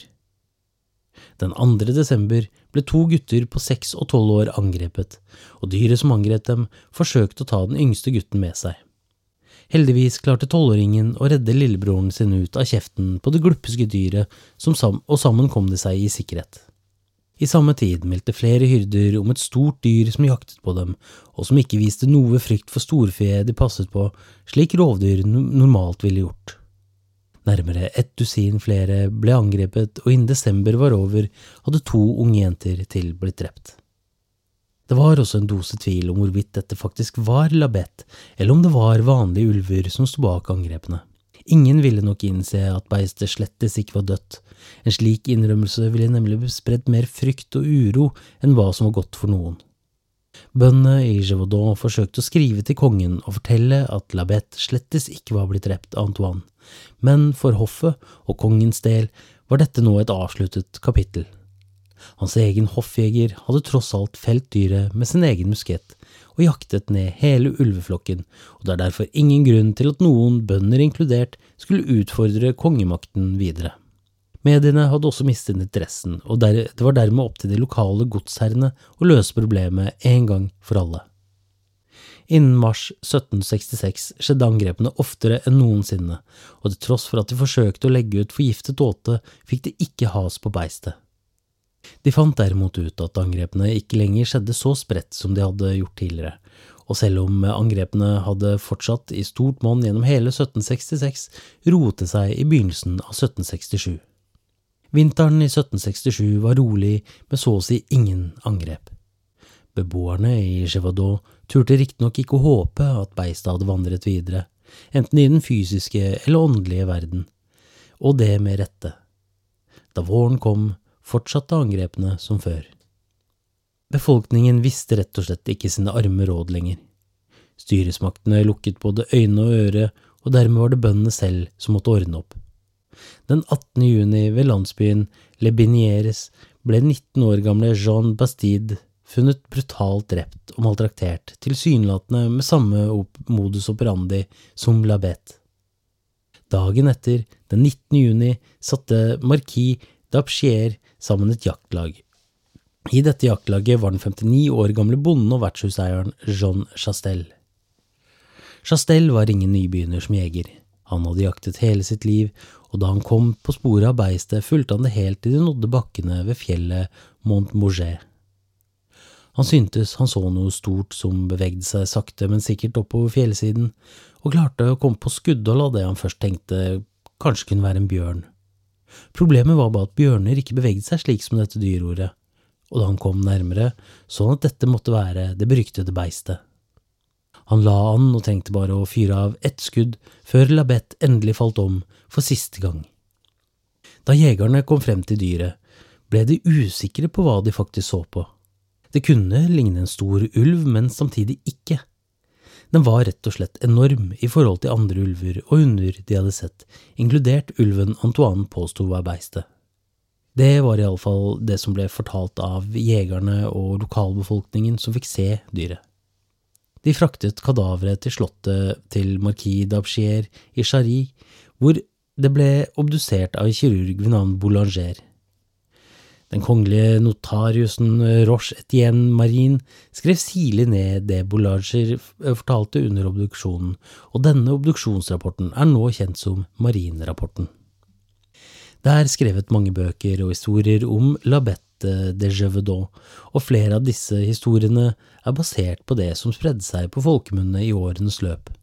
Den andre desember ble to gutter på seks og tolv år angrepet, og dyret som angrep dem forsøkte å ta den yngste gutten med seg. Heldigvis klarte tolvåringen å redde lillebroren sin ut av kjeften på det glupske dyret, som sam og sammen kom de seg i sikkerhet. I samme tid meldte flere hyrder om et stort dyr som jaktet på dem, og som ikke viste noe frykt for storfe de passet på, slik rovdyr normalt ville gjort. Nærmere ett dusin flere ble angrepet, og innen desember var over, hadde to unge jenter til blitt drept. Det var også en dose tvil om hvorvidt dette faktisk var Labette, eller om det var vanlige ulver som stod bak angrepene. Ingen ville nok innse at beistet slettes ikke var dødt. En slik innrømmelse ville nemlig spredt mer frykt og uro enn hva som var godt for noen. Bøndene i Gévaudan forsøkte å skrive til kongen og fortelle at Labette slettes ikke var blitt drept av Antoine, men for hoffet og kongens del var dette nå et avsluttet kapittel. Hans egen hoffjeger hadde tross alt felt dyret med sin egen muskett og jaktet ned hele ulveflokken, og det er derfor ingen grunn til at noen, bønder inkludert, skulle utfordre kongemakten videre. Mediene hadde også mistet interessen, og det var dermed opp til de lokale godsherrene å løse problemet en gang for alle. Innen mars sytten sekstiseks skjedde angrepene oftere enn noensinne, og til tross for at de forsøkte å legge ut forgiftet åte, fikk de ikke has på beistet. De fant derimot ut at angrepene ikke lenger skjedde så spredt som de hadde gjort tidligere, og selv om angrepene hadde fortsatt i stort monn gjennom hele sytten sekstiseks, roet det seg i begynnelsen av sytten sekstisju. Vinteren i sytten sekstisju var rolig med så å si ingen angrep. Beboerne i Gévaudan turte riktignok ikke å håpe at beistet hadde vandret videre, enten i den fysiske eller åndelige verden, og det med rette. Da våren kom, fortsatte angrepene som før. Befolkningen visste rett og slett ikke sine arme råd lenger. Styresmaktene lukket både øyne og øre, og dermed var det bøndene selv som måtte ordne opp. Den attende juni ved landsbyen Le Binières ble nitten år gamle Jean Bastide funnet brutalt drept og maltraktert, tilsynelatende med samme modus operandi som Labette. Dagen etter, den nittende juni, satte Marquis d'Apchier sammen et jaktlag. I dette jaktlaget var den femtini år gamle bonden og vertshuseieren Jean Chastel. Chastel var ingen nybegynner som jeger. Han hadde jaktet hele sitt liv, og da han kom på sporet av beistet, fulgte han det helt til de nådde bakkene ved fjellet Montmorget. Han syntes han så noe stort som bevegde seg sakte, men sikkert oppover fjellsiden, og klarte å komme på skuddhold av det han først tenkte kanskje kunne være en bjørn. Problemet var bare at bjørner ikke beveget seg slik som dette dyrordet, og da han kom nærmere, så han at dette måtte være det beryktede beistet. Han la an og trengte bare å fyre av ett skudd før Labette endelig falt om for siste gang. Da jegerne kom frem til dyret, ble de usikre på hva de faktisk så på. Det kunne ligne en stor ulv, men samtidig ikke. Den var rett og slett enorm i forhold til andre ulver og hunder de hadde sett, inkludert ulven Antoine påstod var beistet. Det var i alle fall det som ble fortalt av jegerne og lokalbefolkningen som fikk se dyret. De fraktet kadaveret til slottet til Marquis d'Apchier i Charry, hvor det ble obdusert av en kirurg ved navn Boulanger. Den kongelige notariusen Roche-Etienne Marin skrev sirlig ned det Boulanger fortalte under obduksjonen, og denne obduksjonsrapporten er nå kjent som Marin-rapporten. Det er skrevet mange bøker og historier om Labette de Gévaudan, og flere av disse historiene er basert på det som spredde seg på folkemunne i årenes løp.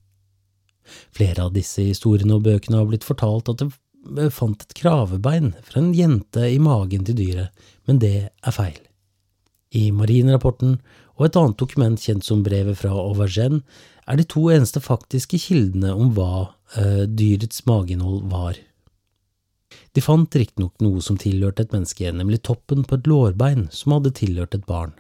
Flere av disse historiene og bøkene har blitt fortalt at det fant et kravebein fra en jente i magen til dyret, men det er feil. I Marin-rapporten og et annet dokument kjent som brevet fra Auvergne er de to eneste faktiske kildene om hva uh, dyrets mageinnhold var. De fant riktignok noe som tilhørte et menneske, nemlig toppen på et lårbein som hadde tilhørt et barn.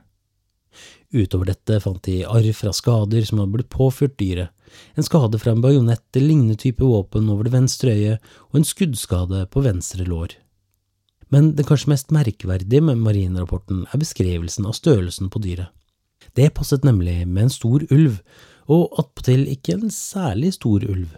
Utover dette fant de arr fra skader som hadde blitt påført dyret, en skade fra en bajonett eller lignende type våpen over det venstre øyet og en skuddskade på venstre lår. Men det kanskje mest merkverdige med Marin-rapporten er beskrivelsen av størrelsen på dyret. Det passet nemlig med en stor ulv, og attpåtil ikke en særlig stor ulv.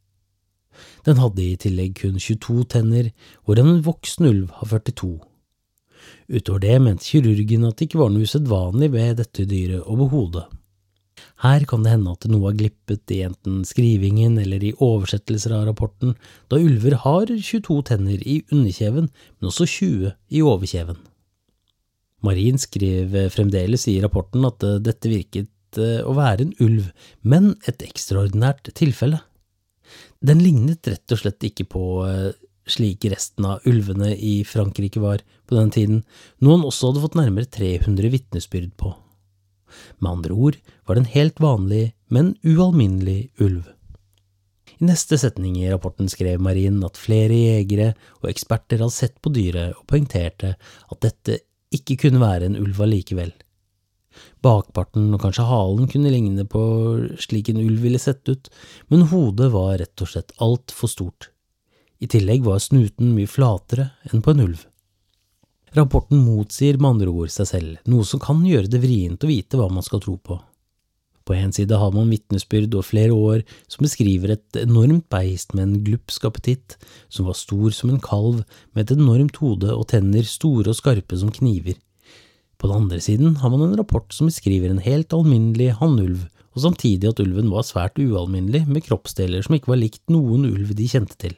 Den hadde i tillegg kun tjueto tenner, hvor en voksen ulv har førtito. Utover det mente kirurgen at det ikke var noe usedvanlig ved dette dyret overhodet. Her kan det hende at noe har glippet i enten skrivingen eller i oversettelser av rapporten, da ulver har tjueto tenner i underkjeven, men også tjue i overkjeven. Marin skrev fremdeles i rapporten at dette virket å være en ulv, men et ekstraordinært tilfelle. Den lignet rett og slett ikke på eh, slik resten av ulvene i Frankrike var på den tiden, noen også hadde fått nærmere tre hundre vittnesbyrd på. Med andre ord var det en helt vanlig, men ualminnelig ulv. I neste setning i rapporten skrev Marin at flere jegere og eksperter hadde sett på dyret og poengterte at dette ikke kunne være en ulv allikevel. Bakparten og kanskje halen kunne ligne på slik en ulv ville sett ut, men hodet var rett og slett alt for stort. I tillegg var snuten mye flatere enn på en ulv. Rapporten motsier med andre ord seg selv, noe som kan gjøre det vrient å vite hva man skal tro på. På en side har man vittnesbyrd og flere år som beskriver et enormt beist med en glupsk appetitt, som var stor som en kalv, med et enormt hode og tenner store og skarpe som kniver. På den andre siden har man en rapport som beskriver en helt alminnelig hannulv, og samtidig at ulven var svært ualminnelig med kroppsdeler som ikke var likt noen ulv de kjente til.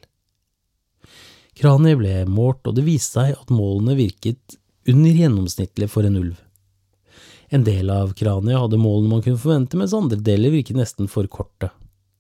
Kraniet ble målt, og det viste seg at målene virket under gjennomsnittlig for en ulv. En del av kraniet hadde målene man kunne forvente, mens andre deler virket nesten for korte.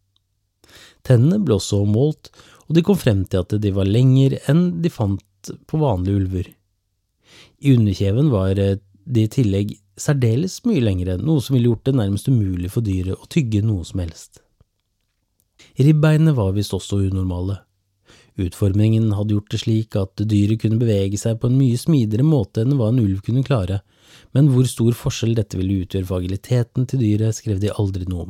Tennene ble også målt, og de kom frem til at de var lengre enn de fant på vanlige ulver. I underkjeven var de i tillegg særdeles mye lengre, noe som ville gjort det nærmest umulig for dyret å tygge noe som helst. Ribbeinene var visst også unormale. Utformingen hadde gjort det slik at dyret kunne bevege seg på en mye smidigere måte enn hva en ulv kunne klare, men hvor stor forskjell dette ville utgjøre for agiliteten til dyret skrev de aldri noe om.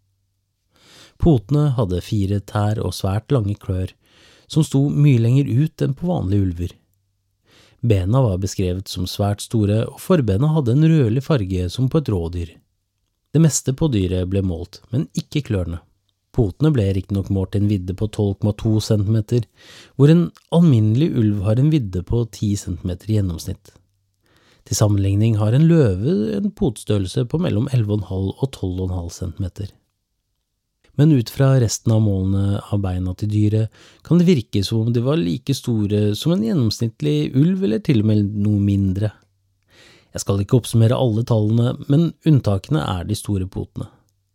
Potene hadde fire tær og svært lange klør, som sto mye lenger ut enn på vanlige ulver. Bena var beskrevet som svært store, og forbena hadde en rødlig farge som på et rådyr. Det meste på dyret ble målt, men ikke klørne. Potene ble riktignok målt en vidde på tolv komma to centimeter, hvor en alminnelig ulv har en vidde på ti centimeter i gjennomsnitt. Til sammenligning har en løve en potstørrelse på mellom elleve komma fem og tolv komma fem centimeter. Men ut fra resten av målene av beina til dyret kan det virke som om de var like store som en gjennomsnittlig ulv eller til og med noe mindre. Jeg skal ikke oppsummere alle tallene, men unntakene er de store potene.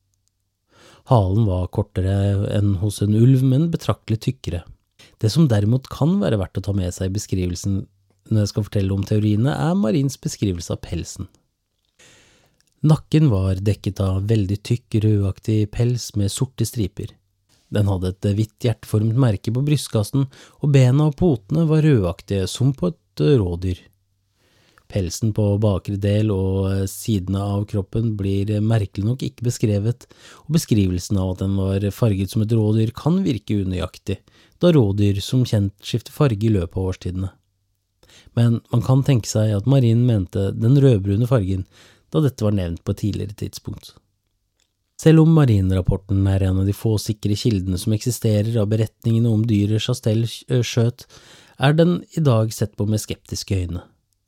Halen var kortere enn hos en ulv, men betraktelig tykkere. Det som derimot kan være verdt å ta med seg i beskrivelsen når jeg skal fortelle om teoriene, er Marins beskrivelse av pelsen. Nakken var dekket av veldig tykk, rødaktig pels med sorte striper. Den hadde et hvitt hjerteformet merke på brystkassen, og bena og potene var rødaktige som på et rådyr. Pelsen på bakre del og sidene av kroppen blir merkelig nok ikke beskrevet, og beskrivelsen av at den var farget som et rådyr kan virke unøyaktig, da rådyr som kjent skifter farge i løpet av årstidene. Men man kan tenke seg at Marin mente den rødbrune fargen, da dette var nevnt på et tidligere tidspunkt. Selv om Marin-rapporten er en av de få sikre kildene som eksisterer av beretningene om dyret Chastel skjøt, er den i dag sett på med skeptiske øyne.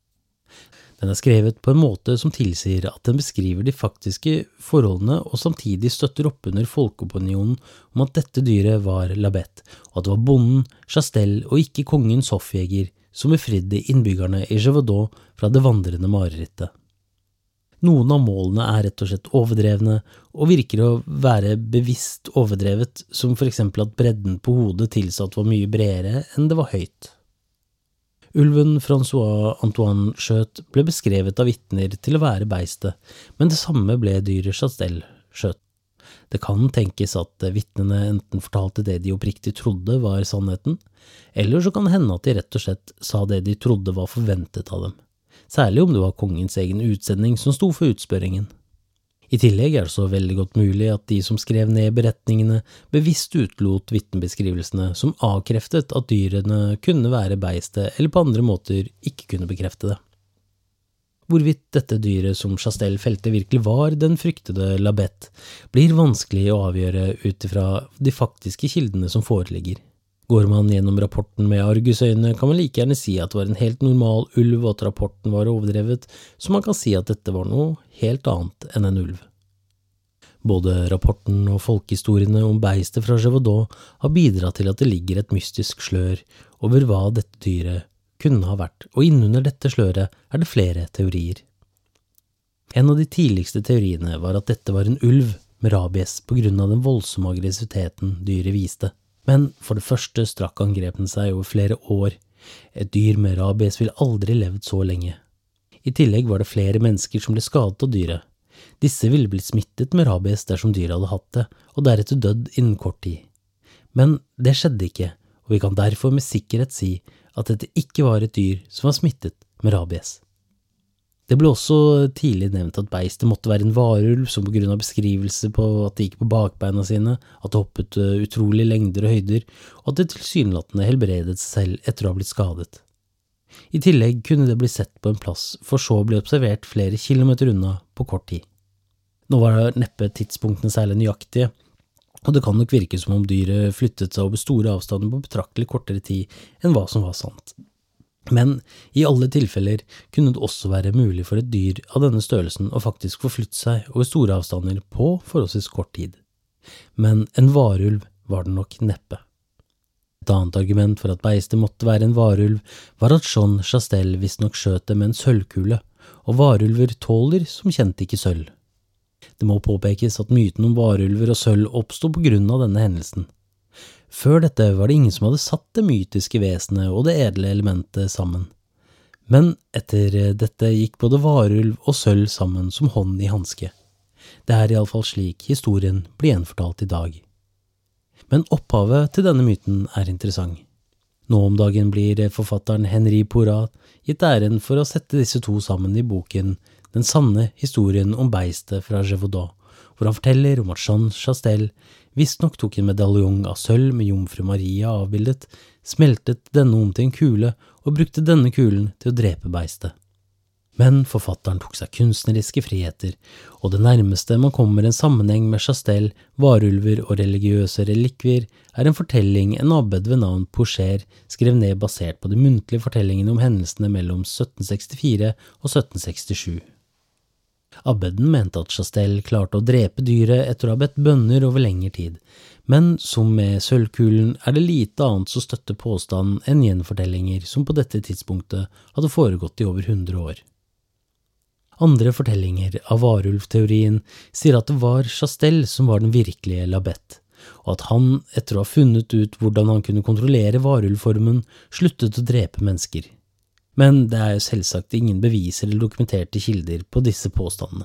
Den er skrevet på en måte som tilsier at den beskriver de faktiske forholdene og samtidig støtter opp under folkeopinionen om at dette dyret var Labette, og at det var bonden, Chastel og ikke kongens hoffjeger som befridde innbyggerne i Gévaudan fra det vandrende marerittet. Noen av målene er rett og slett overdrevne og virker å være bevisst overdrevet, som for eksempel at bredden på hodet tilsatt var mye bredere enn det var høyt. Ulven François Antoine skjøt ble beskrevet av vittner til å være beistet, men det samme ble dyret Chastel skjøt. Det kan tenkes at vittnene enten fortalte det de oppriktig trodde var sannheten, eller så kan det hende at de rett og slett sa det de trodde var forventet av dem, særlig om det var kongens egen utsending som sto for utspørringen. I tillegg er det så veldig godt mulig at de som skrev ned beretningene bevisst utelot vitnebeskrivelsene som avkreftet at dyrene kunne være beistet eller på andre måter ikke kunne bekrefte det. Hvorvidt dette dyret som Chastel felte virkelig var den fryktede Labette, blir vanskelig å avgjøre ut fra de faktiske kildene som foreligger. Går man gjennom rapporten med argusøyne, kan man like gjerne si at det var en helt normal ulv og at rapporten var overdrevet, så man kan si at dette var noe helt annet enn en ulv. Både rapporten og folkehistoriene om beistet fra Gévaudan har bidratt til at det ligger et mystisk slør over hva dette dyret kunne ha vært, og innunder dette sløret er det flere teorier. En av de tidligste teoriene var at dette var en ulv med rabies på grunn av den voldsomme aggressiviteten dyret viste. Men for det første strakk angrepen seg over flere år. Et dyr med rabies ville aldri levd så lenge. I tillegg var det flere mennesker som ble skadet av dyret. Disse ville blitt smittet med rabies dersom dyret hadde hatt det, og deretter dødd innen kort tid. Men det skjedde ikke, og vi kan derfor med sikkerhet si at dette ikke var et dyr som var smittet med rabies. Det ble også tidlig nevnt at beistet måtte være en varulv som på grunn av beskrivelse på at det gikk på bakbeina sine, at det hoppet utrolig lengder og høyder, og at det tilsynelatende helbredet seg selv etter å ha blitt skadet. I tillegg kunne det bli sett på en plass, for så å bli observert flere kilometer unna på kort tid. Nå var neppe tidspunktene særlig nøyaktige, og det kan nok virke som om dyret flyttet seg over store avstander på betraktelig kortere tid enn hva som var sant. Men i alle tilfeller kunne det også være mulig for et dyr av denne størrelsen å faktisk forflytte seg over store avstander på forholdsvis kort tid. Men en varulv var den nok neppe. Et annet argument for at beistet måtte være en varulv var at Jean Chastel visstnok skjøt det med en sølvkule, og varulver tåler som kjent ikke sølv. Det må påpekes at myten om varulver og sølv oppstod på grunn av denne hendelsen. Før dette var det ingen som hadde satt det mytiske vesenet og det edle elementet sammen. Men etter dette gikk både varulv og sølv sammen som hånd i handske. Det er i alle fall slik historien blir gjenfortalt i dag. Men opphavet til denne myten er interessant. Nå om dagen blir forfatteren Henri Porat gitt æren for å sette disse to sammen i boken Den sanne historien om beistet fra Gévaudan, hvor han forteller om at Jean Chastel visstnok tok en medaljong av sølv med jomfru Maria avbildet, smeltet denne om til en kule og brukte denne kulen til å drepe beistet. Men forfatteren tok seg kunstneriske friheter, og det nærmeste man kommer en sammenheng med Chastel, varulver og religiøse relikvier er en fortelling en abbed ved navn Pourchaire skrev ned basert på de muntlige fortellingene om hendelsene mellom sytten sekstifire og sytten sekstisju. Abbeden mente at Chastel klarte å drepe dyret etter å ha bedt bønner over lengre tid, men som med sølvkulen er det lite annet som støtter påstanden enn gjenfortellinger som på dette tidspunktet hadde foregått i over hundre år. Andre fortellinger av varulvteorien sier at det var Chastel som var den virkelige Labette, og at han, etter å ha funnet ut hvordan han kunne kontrollere varulvformen, sluttet å drepe mennesker. Men det er jo selvsagt ingen beviser eller dokumenterte kilder på disse påstandene.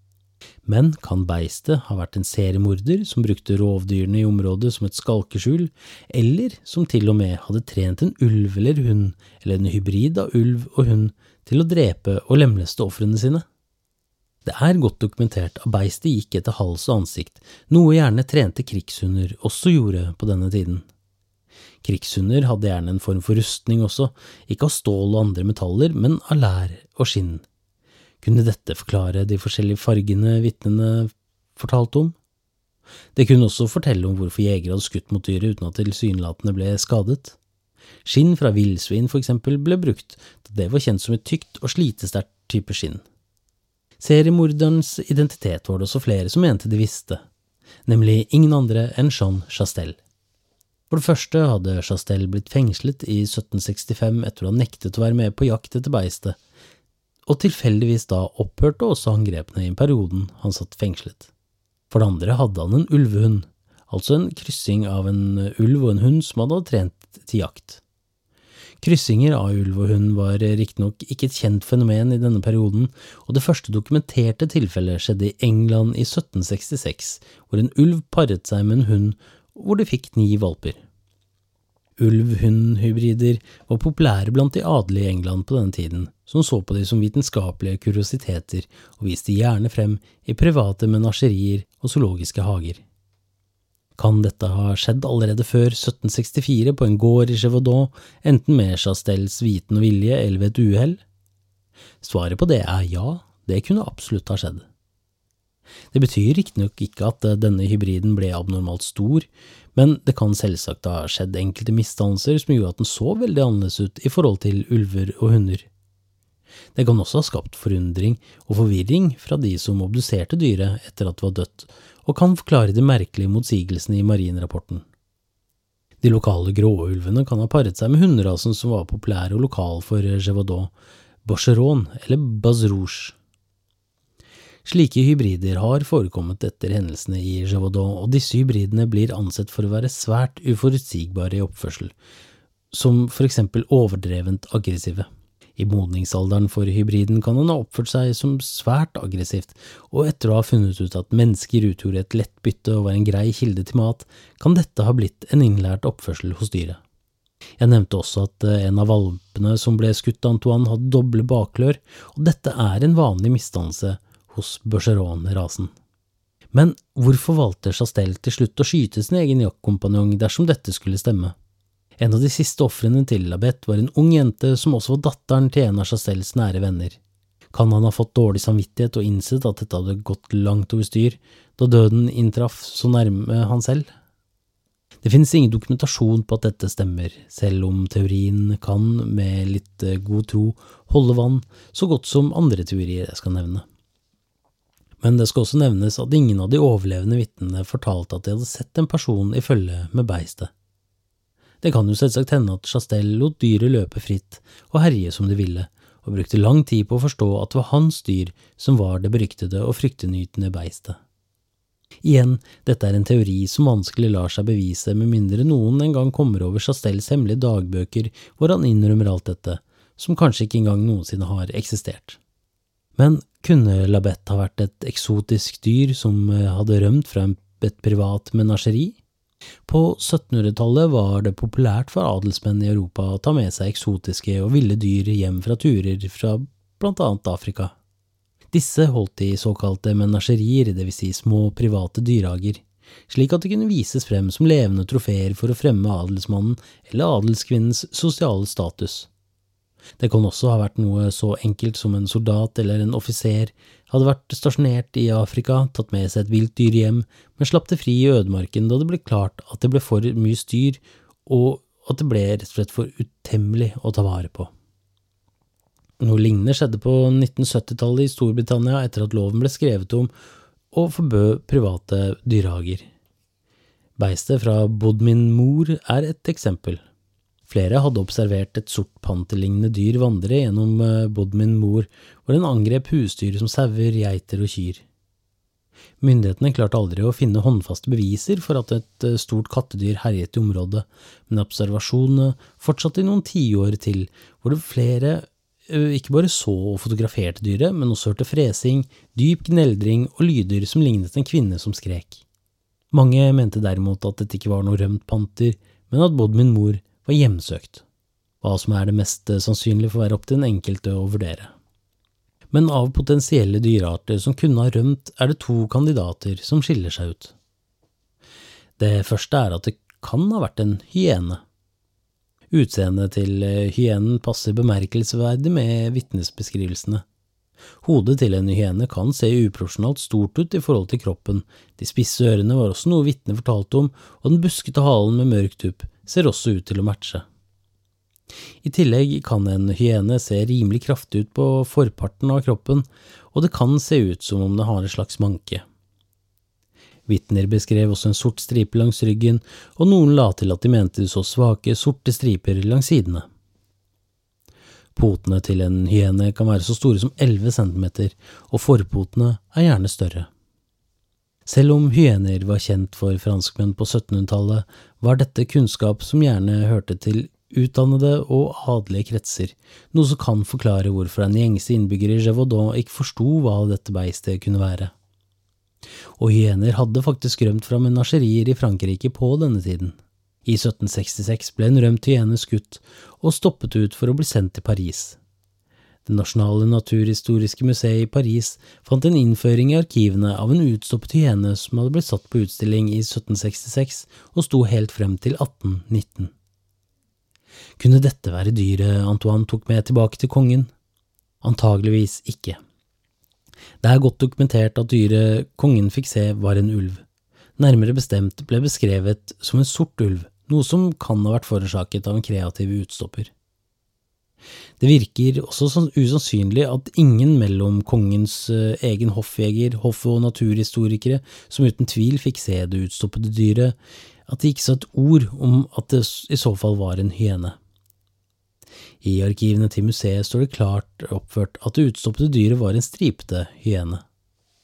Men kan beistet ha vært en seriemorder som brukte rovdyrene i området som et skalkeskjul, eller som til og med hadde trent en ulv eller hund, eller en hybrid av ulv og hund, til å drepe og lemleste ofrene sine? Det er godt dokumentert at beistet gikk etter hals og ansikt, noe gjerne trente krigshunder også gjorde på denne tiden. Krigshunder hadde gjerne en form for rustning også, ikke av stål og andre metaller, men av lær og skinn. Kunne dette forklare de forskjellige fargene vitnene fortalte om? Det kunne også fortelle om hvorfor jegere hadde skutt mot dyret uten at tilsynelatende ble skadet. Skinn fra villsvin for eksempel ble brukt, da det var kjent som et tykt og slitesterkt type skinn. Seriemorderens identitet var det også flere som mente de visste, nemlig ingen andre enn Jean Chastel. For det første hadde Chastel blitt fengslet i sytten sekstifem etter å ha nektet å være med på jakt etter beistet, og tilfeldigvis da opphørte også angrepene i perioden han satt fengslet. For det andre hadde han en ulvehund, altså en kryssing av en ulv og en hund som han hadde trent til jakt. Kryssinger av ulv og hund var riktignok ikke et kjent fenomen i denne perioden, og det første dokumenterte tilfellet skjedde i England i sytten sekstiseks, hvor en ulv paret seg med en hund, hvor de fikk ni valper. Ulv-hund-hybrider var populære blant de adelige i England på denne tiden, som så på de som vitenskapelige kuriositeter og viste gjerne frem i private menasjerier og zoologiske hager. Kan dette ha skjedd allerede før sytten sekstifire på en gård i Gévaudan, enten med Chastels viten og vilje eller ved et uhell? Svaret på det er ja, det kunne absolutt ha skjedd. Det betyr riktignok ikke at denne hybriden ble abnormalt stor, men det kan selvsagt ha skjedd enkelte misdannelser som gjorde at den så veldig annerledes ut i forhold til ulver og hunder. Det kan også ha skapt forundring og forvirring fra de som obduserte dyret etter at det var dødt, og kan forklare de merkelige motsigelsene i marinrapporten. De lokale gråulvene kan ha paret seg med hunderasen som var populær og lokal for Gévaudan, Bocheron eller Baz Rouge. Slike hybrider har forekommet etter hendelsene i Gévaudan, og disse hybridene blir ansett for å være svært uforutsigbare i oppførsel, som for eksempel overdrevent aggressive. I modningsalderen for hybriden kan han ha oppført seg som svært aggressivt, og etter å ha funnet ut at mennesker utgjorde et lett bytte og var en grei kilde til mat, kan dette ha blitt en innlært oppførsel hos dyret. Jeg nevnte også at en av valpene som ble skutt av Antoine hadde doble bakklør, og dette er en vanlig misdannelse hos Bergeron-rasen. Men hvorfor valgte Chastel til slutt å skyte sin egen jaktkompanjong dersom dette skulle stemme? En av de siste offrene til Labette var en ung jente som også var datteren til en av Chastels nære venner. Kan han ha fått dårlig samvittighet og innsett at dette hadde gått langt over styr, da døden inntraff så nærme han selv? Det finnes ingen dokumentasjon på at dette stemmer, selv om teorien kan, med litt god tro, holde vann, så godt som andre teorier jeg skal nevne. Men det skal også nevnes at ingen av de overlevende vitnene fortalte at de hadde sett en person i følge med beistet. Det kan jo selvsagt hende at Chastel lot dyret løpe fritt og herje som det ville, og brukte lang tid på å forstå at det var hans dyr som var det beryktede og fryktenytende beistet. Igjen, dette er en teori som vanskelig lar seg bevise med mindre noen en gang kommer over Chastels hemmelige dagbøker hvor han innrømmer alt dette, som kanskje ikke engang noensinne har eksistert. Men kunne Labette ha vært et eksotisk dyr som hadde rømt fra et privat menageri? På syttenhundretallet var det populært for adelsmenn i Europa å ta med seg eksotiske og ville dyr hjem fra turer fra blant annet Afrika. Disse holdt i såkalte menagerier, det vil si små private dyrehager, slik at det kunne vises frem som levende trofeer for å fremme adelsmannen eller adelskvinnens sosiale status. Det kan også ha vært noe så enkelt som en soldat eller en offiser hadde vært stasjonert i Afrika, tatt med seg et vilt dyr hjem, men slapp det fri i ødemarken da det ble klart at det ble for mye styr, og at det ble rett og slett for utemmelig å ta vare på. Noe lignende skjedde på nittensyttitallet i Storbritannia etter at loven ble skrevet om og forbød private dyrehager. Beistet fra Bodmin Moor er et eksempel. Flere hadde observert et sort panterlignende dyr vandre gjennom Bodmin Moor, hvor den angrep husdyr som sauer, geiter og kyr. Myndighetene klarte aldri å finne håndfaste beviser for at et stort kattedyr herjet i området, men observasjonene fortsatte i noen tiår til, hvor det flere ikke bare så og fotograferte dyret, men også hørte fresing, dyp gneldring og lyder som lignet en kvinne som skrek. Mange mente derimot at dette ikke var noe rømt panter, men at Bodmin Moor var hjemsøkt. Hva som er det mest sannsynlig for å være opp til den enkelte å vurdere. Men av potensielle dyrearter som kunne ha rømt, er det to kandidater som skiller seg ut. Det første er at det kan ha vært en hyene. Utseendet til hyenen passer bemerkelsesverdig med vitnesbeskrivelsene. Hodet til en hyene kan se uproporsjonalt stort ut i forhold til kroppen, de spisse ørene var også noe vitnet fortalte om, og den buskete halen med mørk tupp ser også ut til å matche. I tillegg kan en hyene se rimelig kraftig ut på forparten av kroppen, og det kan se ut som om det har en slags manke. Vitner beskrev også en sort stripe langs ryggen, og noen la til at de mente de så svake, sorte striper langs sidene. Potene til en hyene kan være så store som elleve centimeter, og forpotene er gjerne større. Selv om hyener var kjent for franskmenn på syttenhundretallet, var dette kunnskap som gjerne hørte til utdannede og adelige kretser, noe som kan forklare hvorfor en gjengse innbygger i Gévaudan ikke forstod hva dette beistet kunne være. Og hyener hadde faktisk rømt fra menagerier i Frankrike på denne tiden. I sytten sekstiseks ble en rømt hyene skutt og stoppet ut for å bli sendt til Paris. Det nasjonale naturhistoriske museet i Paris fant en innføring i arkivene av en utstoppet hyene som hadde blitt satt på utstilling i sytten sekstiseks og sto helt frem til atten nitten. Kunne dette være dyret Antoine tok med tilbake til kongen? Antageligvis ikke. Det er godt dokumentert at dyret kongen fikk se var en ulv. Nærmere bestemt ble beskrevet som en sort ulv, noe som kan ha vært forårsaket av en kreativ utstopper. Det virker også usannsynlig at ingen mellom kongens egen hoffjeger, hoff- og naturhistorikere, som uten tvil fikk se det utstoppede dyret, at de ikke sa et ord om at det i så fall var en hyene. I arkivene til museet står det klart oppført at det utstoppede dyret var en stripete hyene.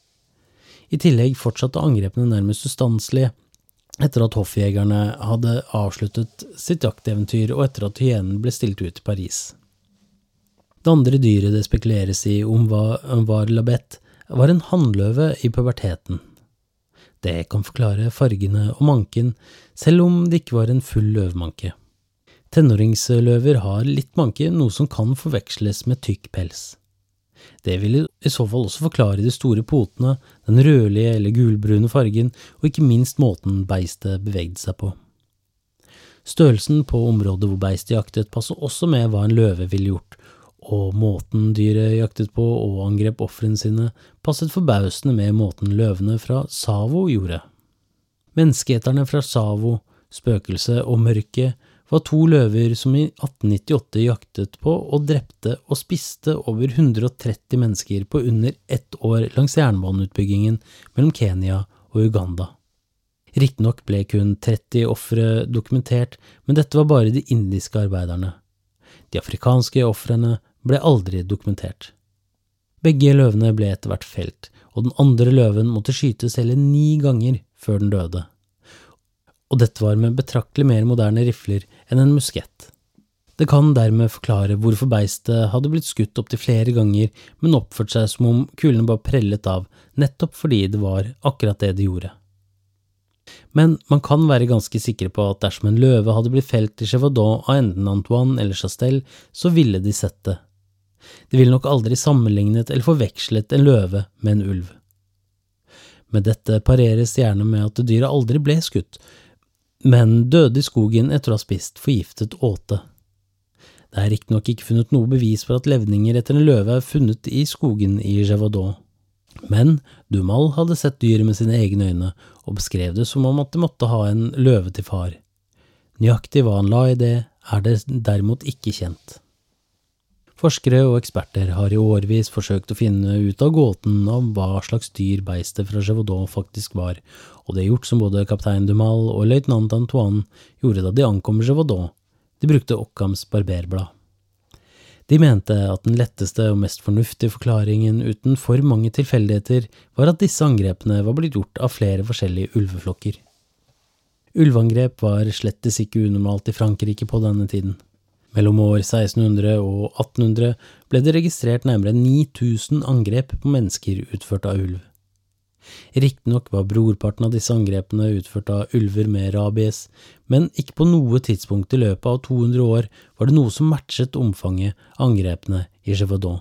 I tillegg fortsatte angrepene nærmest ustandselig etter at hoffjegerne hadde avsluttet sitt jakteventyr og etter at hyenen ble stilt ut i Paris. Det andre dyret det spekuleres i om var, var Labette, var en hannløve i puberteten. Det kan forklare fargene og manken, selv om det ikke var en full løvmanke. Tenåringsløver har litt manke, noe som kan forveksles med tykk pels. Det vil i så fall også forklare de store potene, den rødlige eller gulbrune fargen, og ikke minst måten beistet bevegde seg på. Størrelsen på området hvor beistet jaktet passer også med hva en løve ville gjort, og måten dyret jaktet på og angrep offrene sine passet forbausende med måten løvene fra Tsavo gjorde. Menneskeeterne fra Tsavo, spøkelse og mørke, var to løver som i atten nittiåtte jaktet på og drepte og spiste over hundre og tretti mennesker på under ett år langs jernbaneutbyggingen mellom Kenya og Uganda. Riktignok ble kun tretti ofre dokumentert, men dette var bare de indiske arbeiderne. De afrikanske ofrene ble aldri dokumentert. Begge løvene ble etter hvert felt, og den andre løven måtte skytes hele ni ganger før den døde. Og dette var med betraktelig mer moderne rifler enn en muskett. Det kan dermed forklare hvorfor beistet hadde blitt skutt opp til flere ganger, men oppført seg som om kulene bare prellet av, nettopp fordi det var akkurat det de gjorde. Men man kan være ganske sikre på at dersom en løve hadde blitt felt i Gévaudan av enten Antoine eller Chastel, så ville de sett det. De ville nok aldri sammenlignet eller forvekslet en løve med en ulv. Med dette pareres gjerne med at dyret aldri ble skutt, men døde i skogen etter å ha spist forgiftet åte. Det er riktignok ikke funnet noe bevis for at levninger etter en løve er funnet i skogen i Gévaudan. Men Duhamel hadde sett dyret med sine egne øyne og beskrev det som om at det måtte ha en løve til far. Nøyaktig hva han la i det, er det derimot ikke kjent. Forskere og eksperter har i årevis forsøkt å finne ut av gåten av hva slags dyr beistet fra Gévaudan faktisk var, og det er gjort som både kaptein Duhamel og løytnant Antoine gjorde da de ankom Gévaudan. De brukte Occams barberblad. De mente at den letteste og mest fornuftige forklaringen uten for mange tilfeldigheter var at disse angrepene var blitt gjort av flere forskjellige ulveflokker. Ulveangrep var slettes ikke unormalt i Frankrike på denne tiden. Mellom år seksten hundre og atten hundre ble det registrert nærmere ni tusen angrep på mennesker utført av ulv. Riktignok var brorparten av disse angrepene utført av ulver med rabies, men ikke på noe tidspunkt i løpet av to hundre år var det noe som matchet omfanget av angrepene i Gévaudan.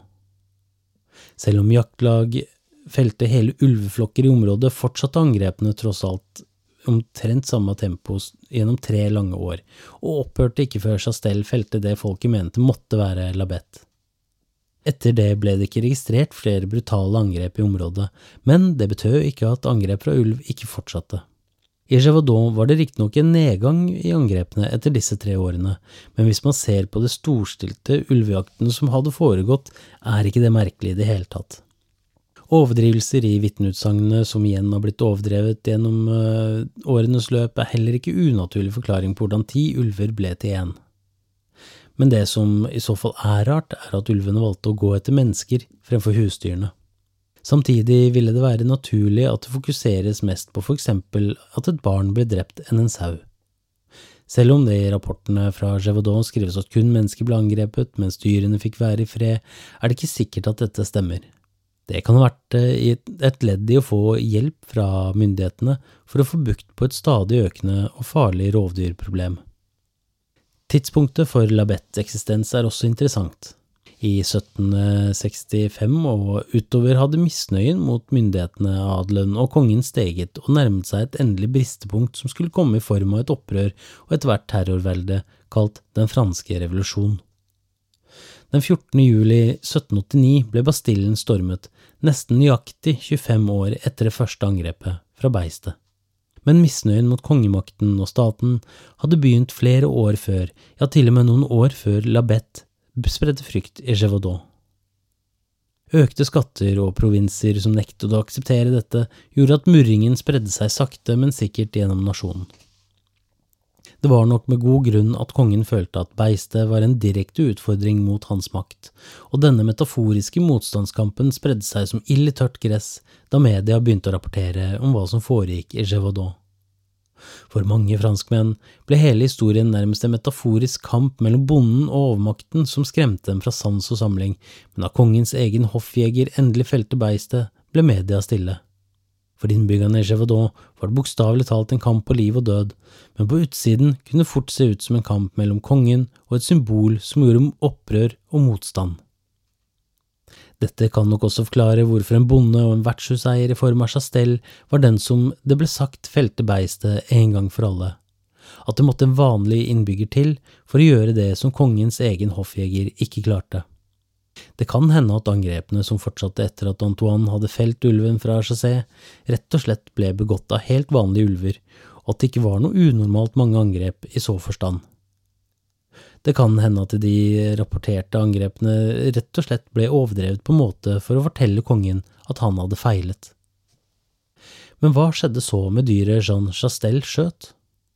Selv om jaktlag felte hele ulveflokker i området, fortsatte angrepene tross alt omtrent samme tempo gjennom tre lange år, og opphørte ikke før Chastel felte det folket mente måtte være Labette. Etter det ble det ikke registrert flere brutale angrep i området, men det betød ikke at angrep fra ulv ikke fortsatte. I Gévaudan var det riktignok en nedgang i angrepene etter disse tre årene, men hvis man ser på det storstilte ulvejaktene som hadde foregått, er ikke det merkelig i det hele tatt. Overdrivelser i vitneutsagnene som igjen har blitt overdrevet gjennom uh, årenes løp er heller ikke unaturlig forklaring på hvordan ti ulver ble til en. Men det som i så fall er rart er at ulvene valgte å gå etter mennesker fremfor husdyrene. Samtidig ville det være naturlig at det fokuseres mest på for eksempel at et barn ble drept enn en sau. Selv om det i rapportene fra Gévaudan skrives at kun mennesker ble angrepet mens dyrene fikk være i fred, er det ikke sikkert at dette stemmer. Det kan ha vært et ledd i å få hjelp fra myndighetene for å få bukt på et stadig økende og farlig rovdyrproblem. Tidspunktet for Labettes eksistens er også interessant. I sytten sekstifem og utover hadde misnøyen mot myndighetene, adelen og kongen steget og nærmet seg et endelig bristepunkt som skulle komme i form av et opprør og etter hvert terrorvelde kalt den franske revolusjon. Den fjortende juli sytten åttini ble Bastillen stormet, nesten nøyaktig tjuefem år etter det første angrepet fra beistet. Men misnøyen mot kongemakten og staten hadde begynt flere år før, ja til og med noen år før Labette spredte frykt i Gévaudan. Økte skatter og provinser som nektet å akseptere dette gjorde at murringen spredde seg sakte, men sikkert gjennom nasjonen. Det var nok med god grunn at kongen følte at beistet var en direkte utfordring mot hans makt, og denne metaforiske motstandskampen spredde seg som ild i tørt gress da media begynte å rapportere om hva som foregikk i Gévaudan. For mange franskmenn ble hele historien nærmest en metaforisk kamp mellom bonden og overmakten som skremte dem fra sans og samling, men da kongens egen hoffjeger endelig felte beistet, ble media stille. For innbyggerne i Gévaudan var det bokstavelig talt en kamp på liv og død, men på utsiden kunne det fort se ut som en kamp mellom kongen og et symbol som gjorde opprør og motstand. Dette kan nok også forklare hvorfor en bonde og en vertshuseier i form av Chastel var den som det ble sagt felte beistet en gang for alle. At det måtte en vanlig innbygger til for å gjøre det som kongens egen hoffjeger ikke klarte. Det kan hende at angrepene som fortsatte etter at Antoine hadde felt ulven fra Chassé, rett og slett ble begått av helt vanlige ulver, og at det ikke var noe unormalt mange angrep i så forstand. Det kan hende at de rapporterte angrepene rett og slett ble overdrevet på en måte for å fortelle kongen at han hadde feilet. Men hva skjedde så med dyret Jean Chastel skjøt?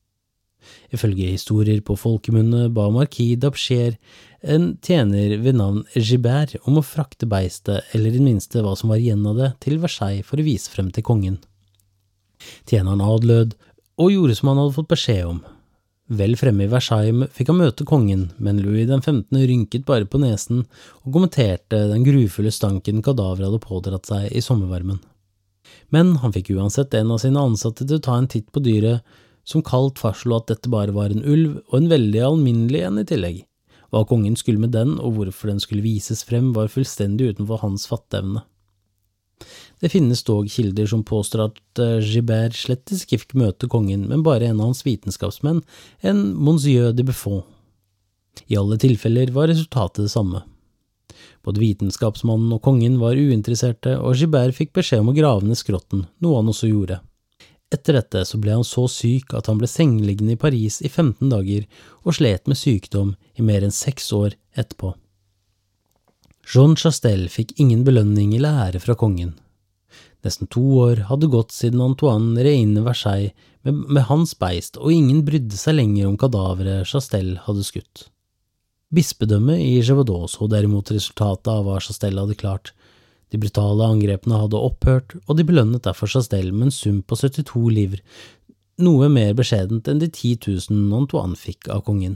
Ifølge historier på folkemunne ba Marquis d'Apcher en tjener ved navn Gibert om å frakte beistet eller i det minste hva som var igjen av det til Versailles for å vise frem til kongen. Tjeneren adlød og gjorde som han hadde fått beskjed om. Vel fremme i Versailles fikk han møte kongen, men Louis den femtende rynket bare på nesen og kommenterte den grufulle stanken kadaveret hadde pådratt seg i sommervarmen. Men han fikk uansett en av sine ansatte til å ta en titt på dyret, som kaldt fastslo at dette bare var en ulv og en veldig alminnelig en i tillegg. Hva kongen skulle med den og hvorfor den skulle vises frem var fullstendig utenfor hans fatteevne. Det finnes dog kilder som påstår at Gibert slett ikke fikk møte kongen, men bare en av hans vitenskapsmenn, en Monsieur de Buffon. I alle tilfeller var resultatet det samme. Både vitenskapsmannen og kongen var uinteresserte, og Gibert fikk beskjed om å grave ned skrotten, noe han også gjorde. Etter dette så ble han så syk at han ble sengeliggende i Paris i femten dager og slet med sykdom i mer enn seks år etterpå. Jean Chastel fikk ingen belønning eller ære fra kongen. Nesten to år hadde gått siden Antoine red inn i Versailles med, med hans beist, og ingen brydde seg lenger om kadaveret Chastel hadde skutt. Bispedømmet i Gévaudan så derimot resultatet av hva Chastel hadde klart. De brutale angrepene hadde opphørt, og de belønnet derfor Chastel med en sum på syttito livre, noe mer beskjedent enn de ti tusen Antoine fikk av kongen.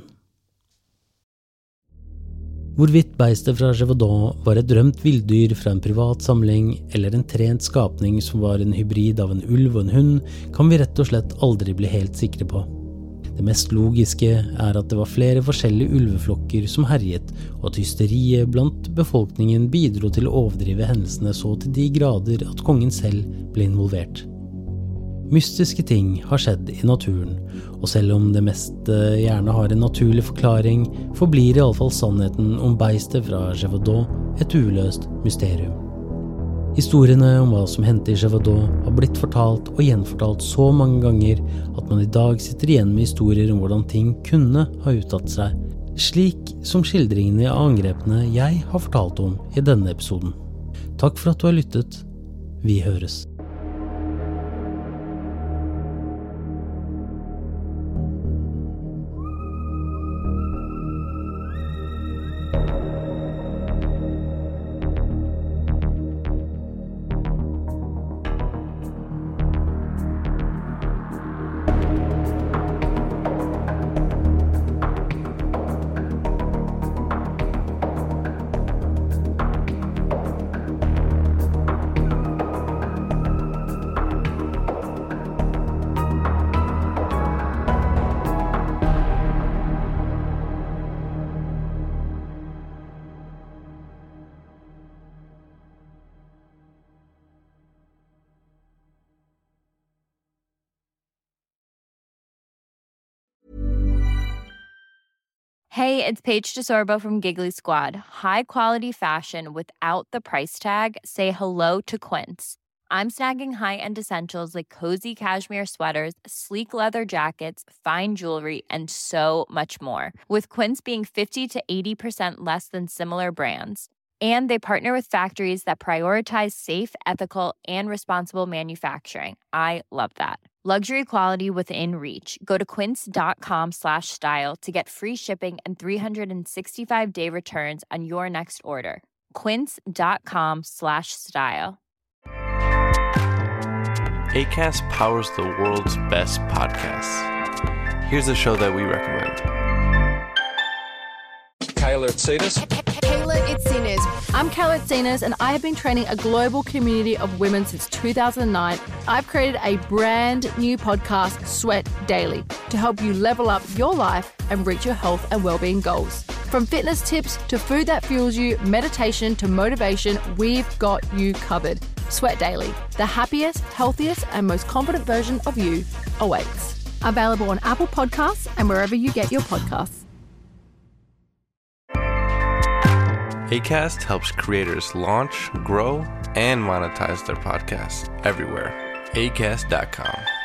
Hvorvidt beistet fra Gévaudan var et drømt villdyr fra en privat samling eller en trent skapning som var en hybrid av en ulv og en hund, kan vi rett og slett aldri bli helt sikre på. Det mest logiske er at det var flere forskjellige ulveflokker som herjet, og at hysteriet blant befolkningen bidro til å overdrive hendelsene så til de grader at kongen selv ble involvert. Mystiske ting har skjedd i naturen, og selv om det meste gjerne har en naturlig forklaring, forblir i alle fall sannheten om beistet fra Gévaudan et uløst mysterium. Historiene om hva som hendte i Gévaudan har blitt fortalt og gjenfortalt så mange ganger at man i dag sitter igjen med historier om hvordan ting kunne ha uttatt seg, slik som skildringene av angrepene jeg har fortalt om i denne episoden. Takk for at du har lyttet. Vi høres. Hey, it's Paige DeSorbo from Giggly Squad. High quality fashion without the price tag. Say hello to Quince. I'm snagging high-end essentials like cozy cashmere sweaters, sleek leather jackets, fine jewelry, and so much more. With Quince being fifty to eighty percent less than similar brands. And they partner with factories that prioritize safe, ethical, and responsible manufacturing. I love that. Luxury quality within reach. Go to quince.com slash style to get free shipping and three sixty-five day returns on your next order. Quince.com slash style. Acast powers the world's best podcasts. Here's a show that we recommend. Kayla Itsinas. Kayla Itsinas. I'm Kayla Itsinas, and I have been training a global community of women since two thousand nine. I've created a brand new podcast, Sweat Daily, to help you level up your life and reach your health and well-being goals. From fitness tips to food that fuels you, meditation to motivation, we've got you covered. Sweat Daily, the happiest, healthiest, and most confident version of you awaits. Available on Apple Podcasts and wherever you get your podcasts. Acast helps creators launch, grow, and monetize their podcasts everywhere. acast dot com.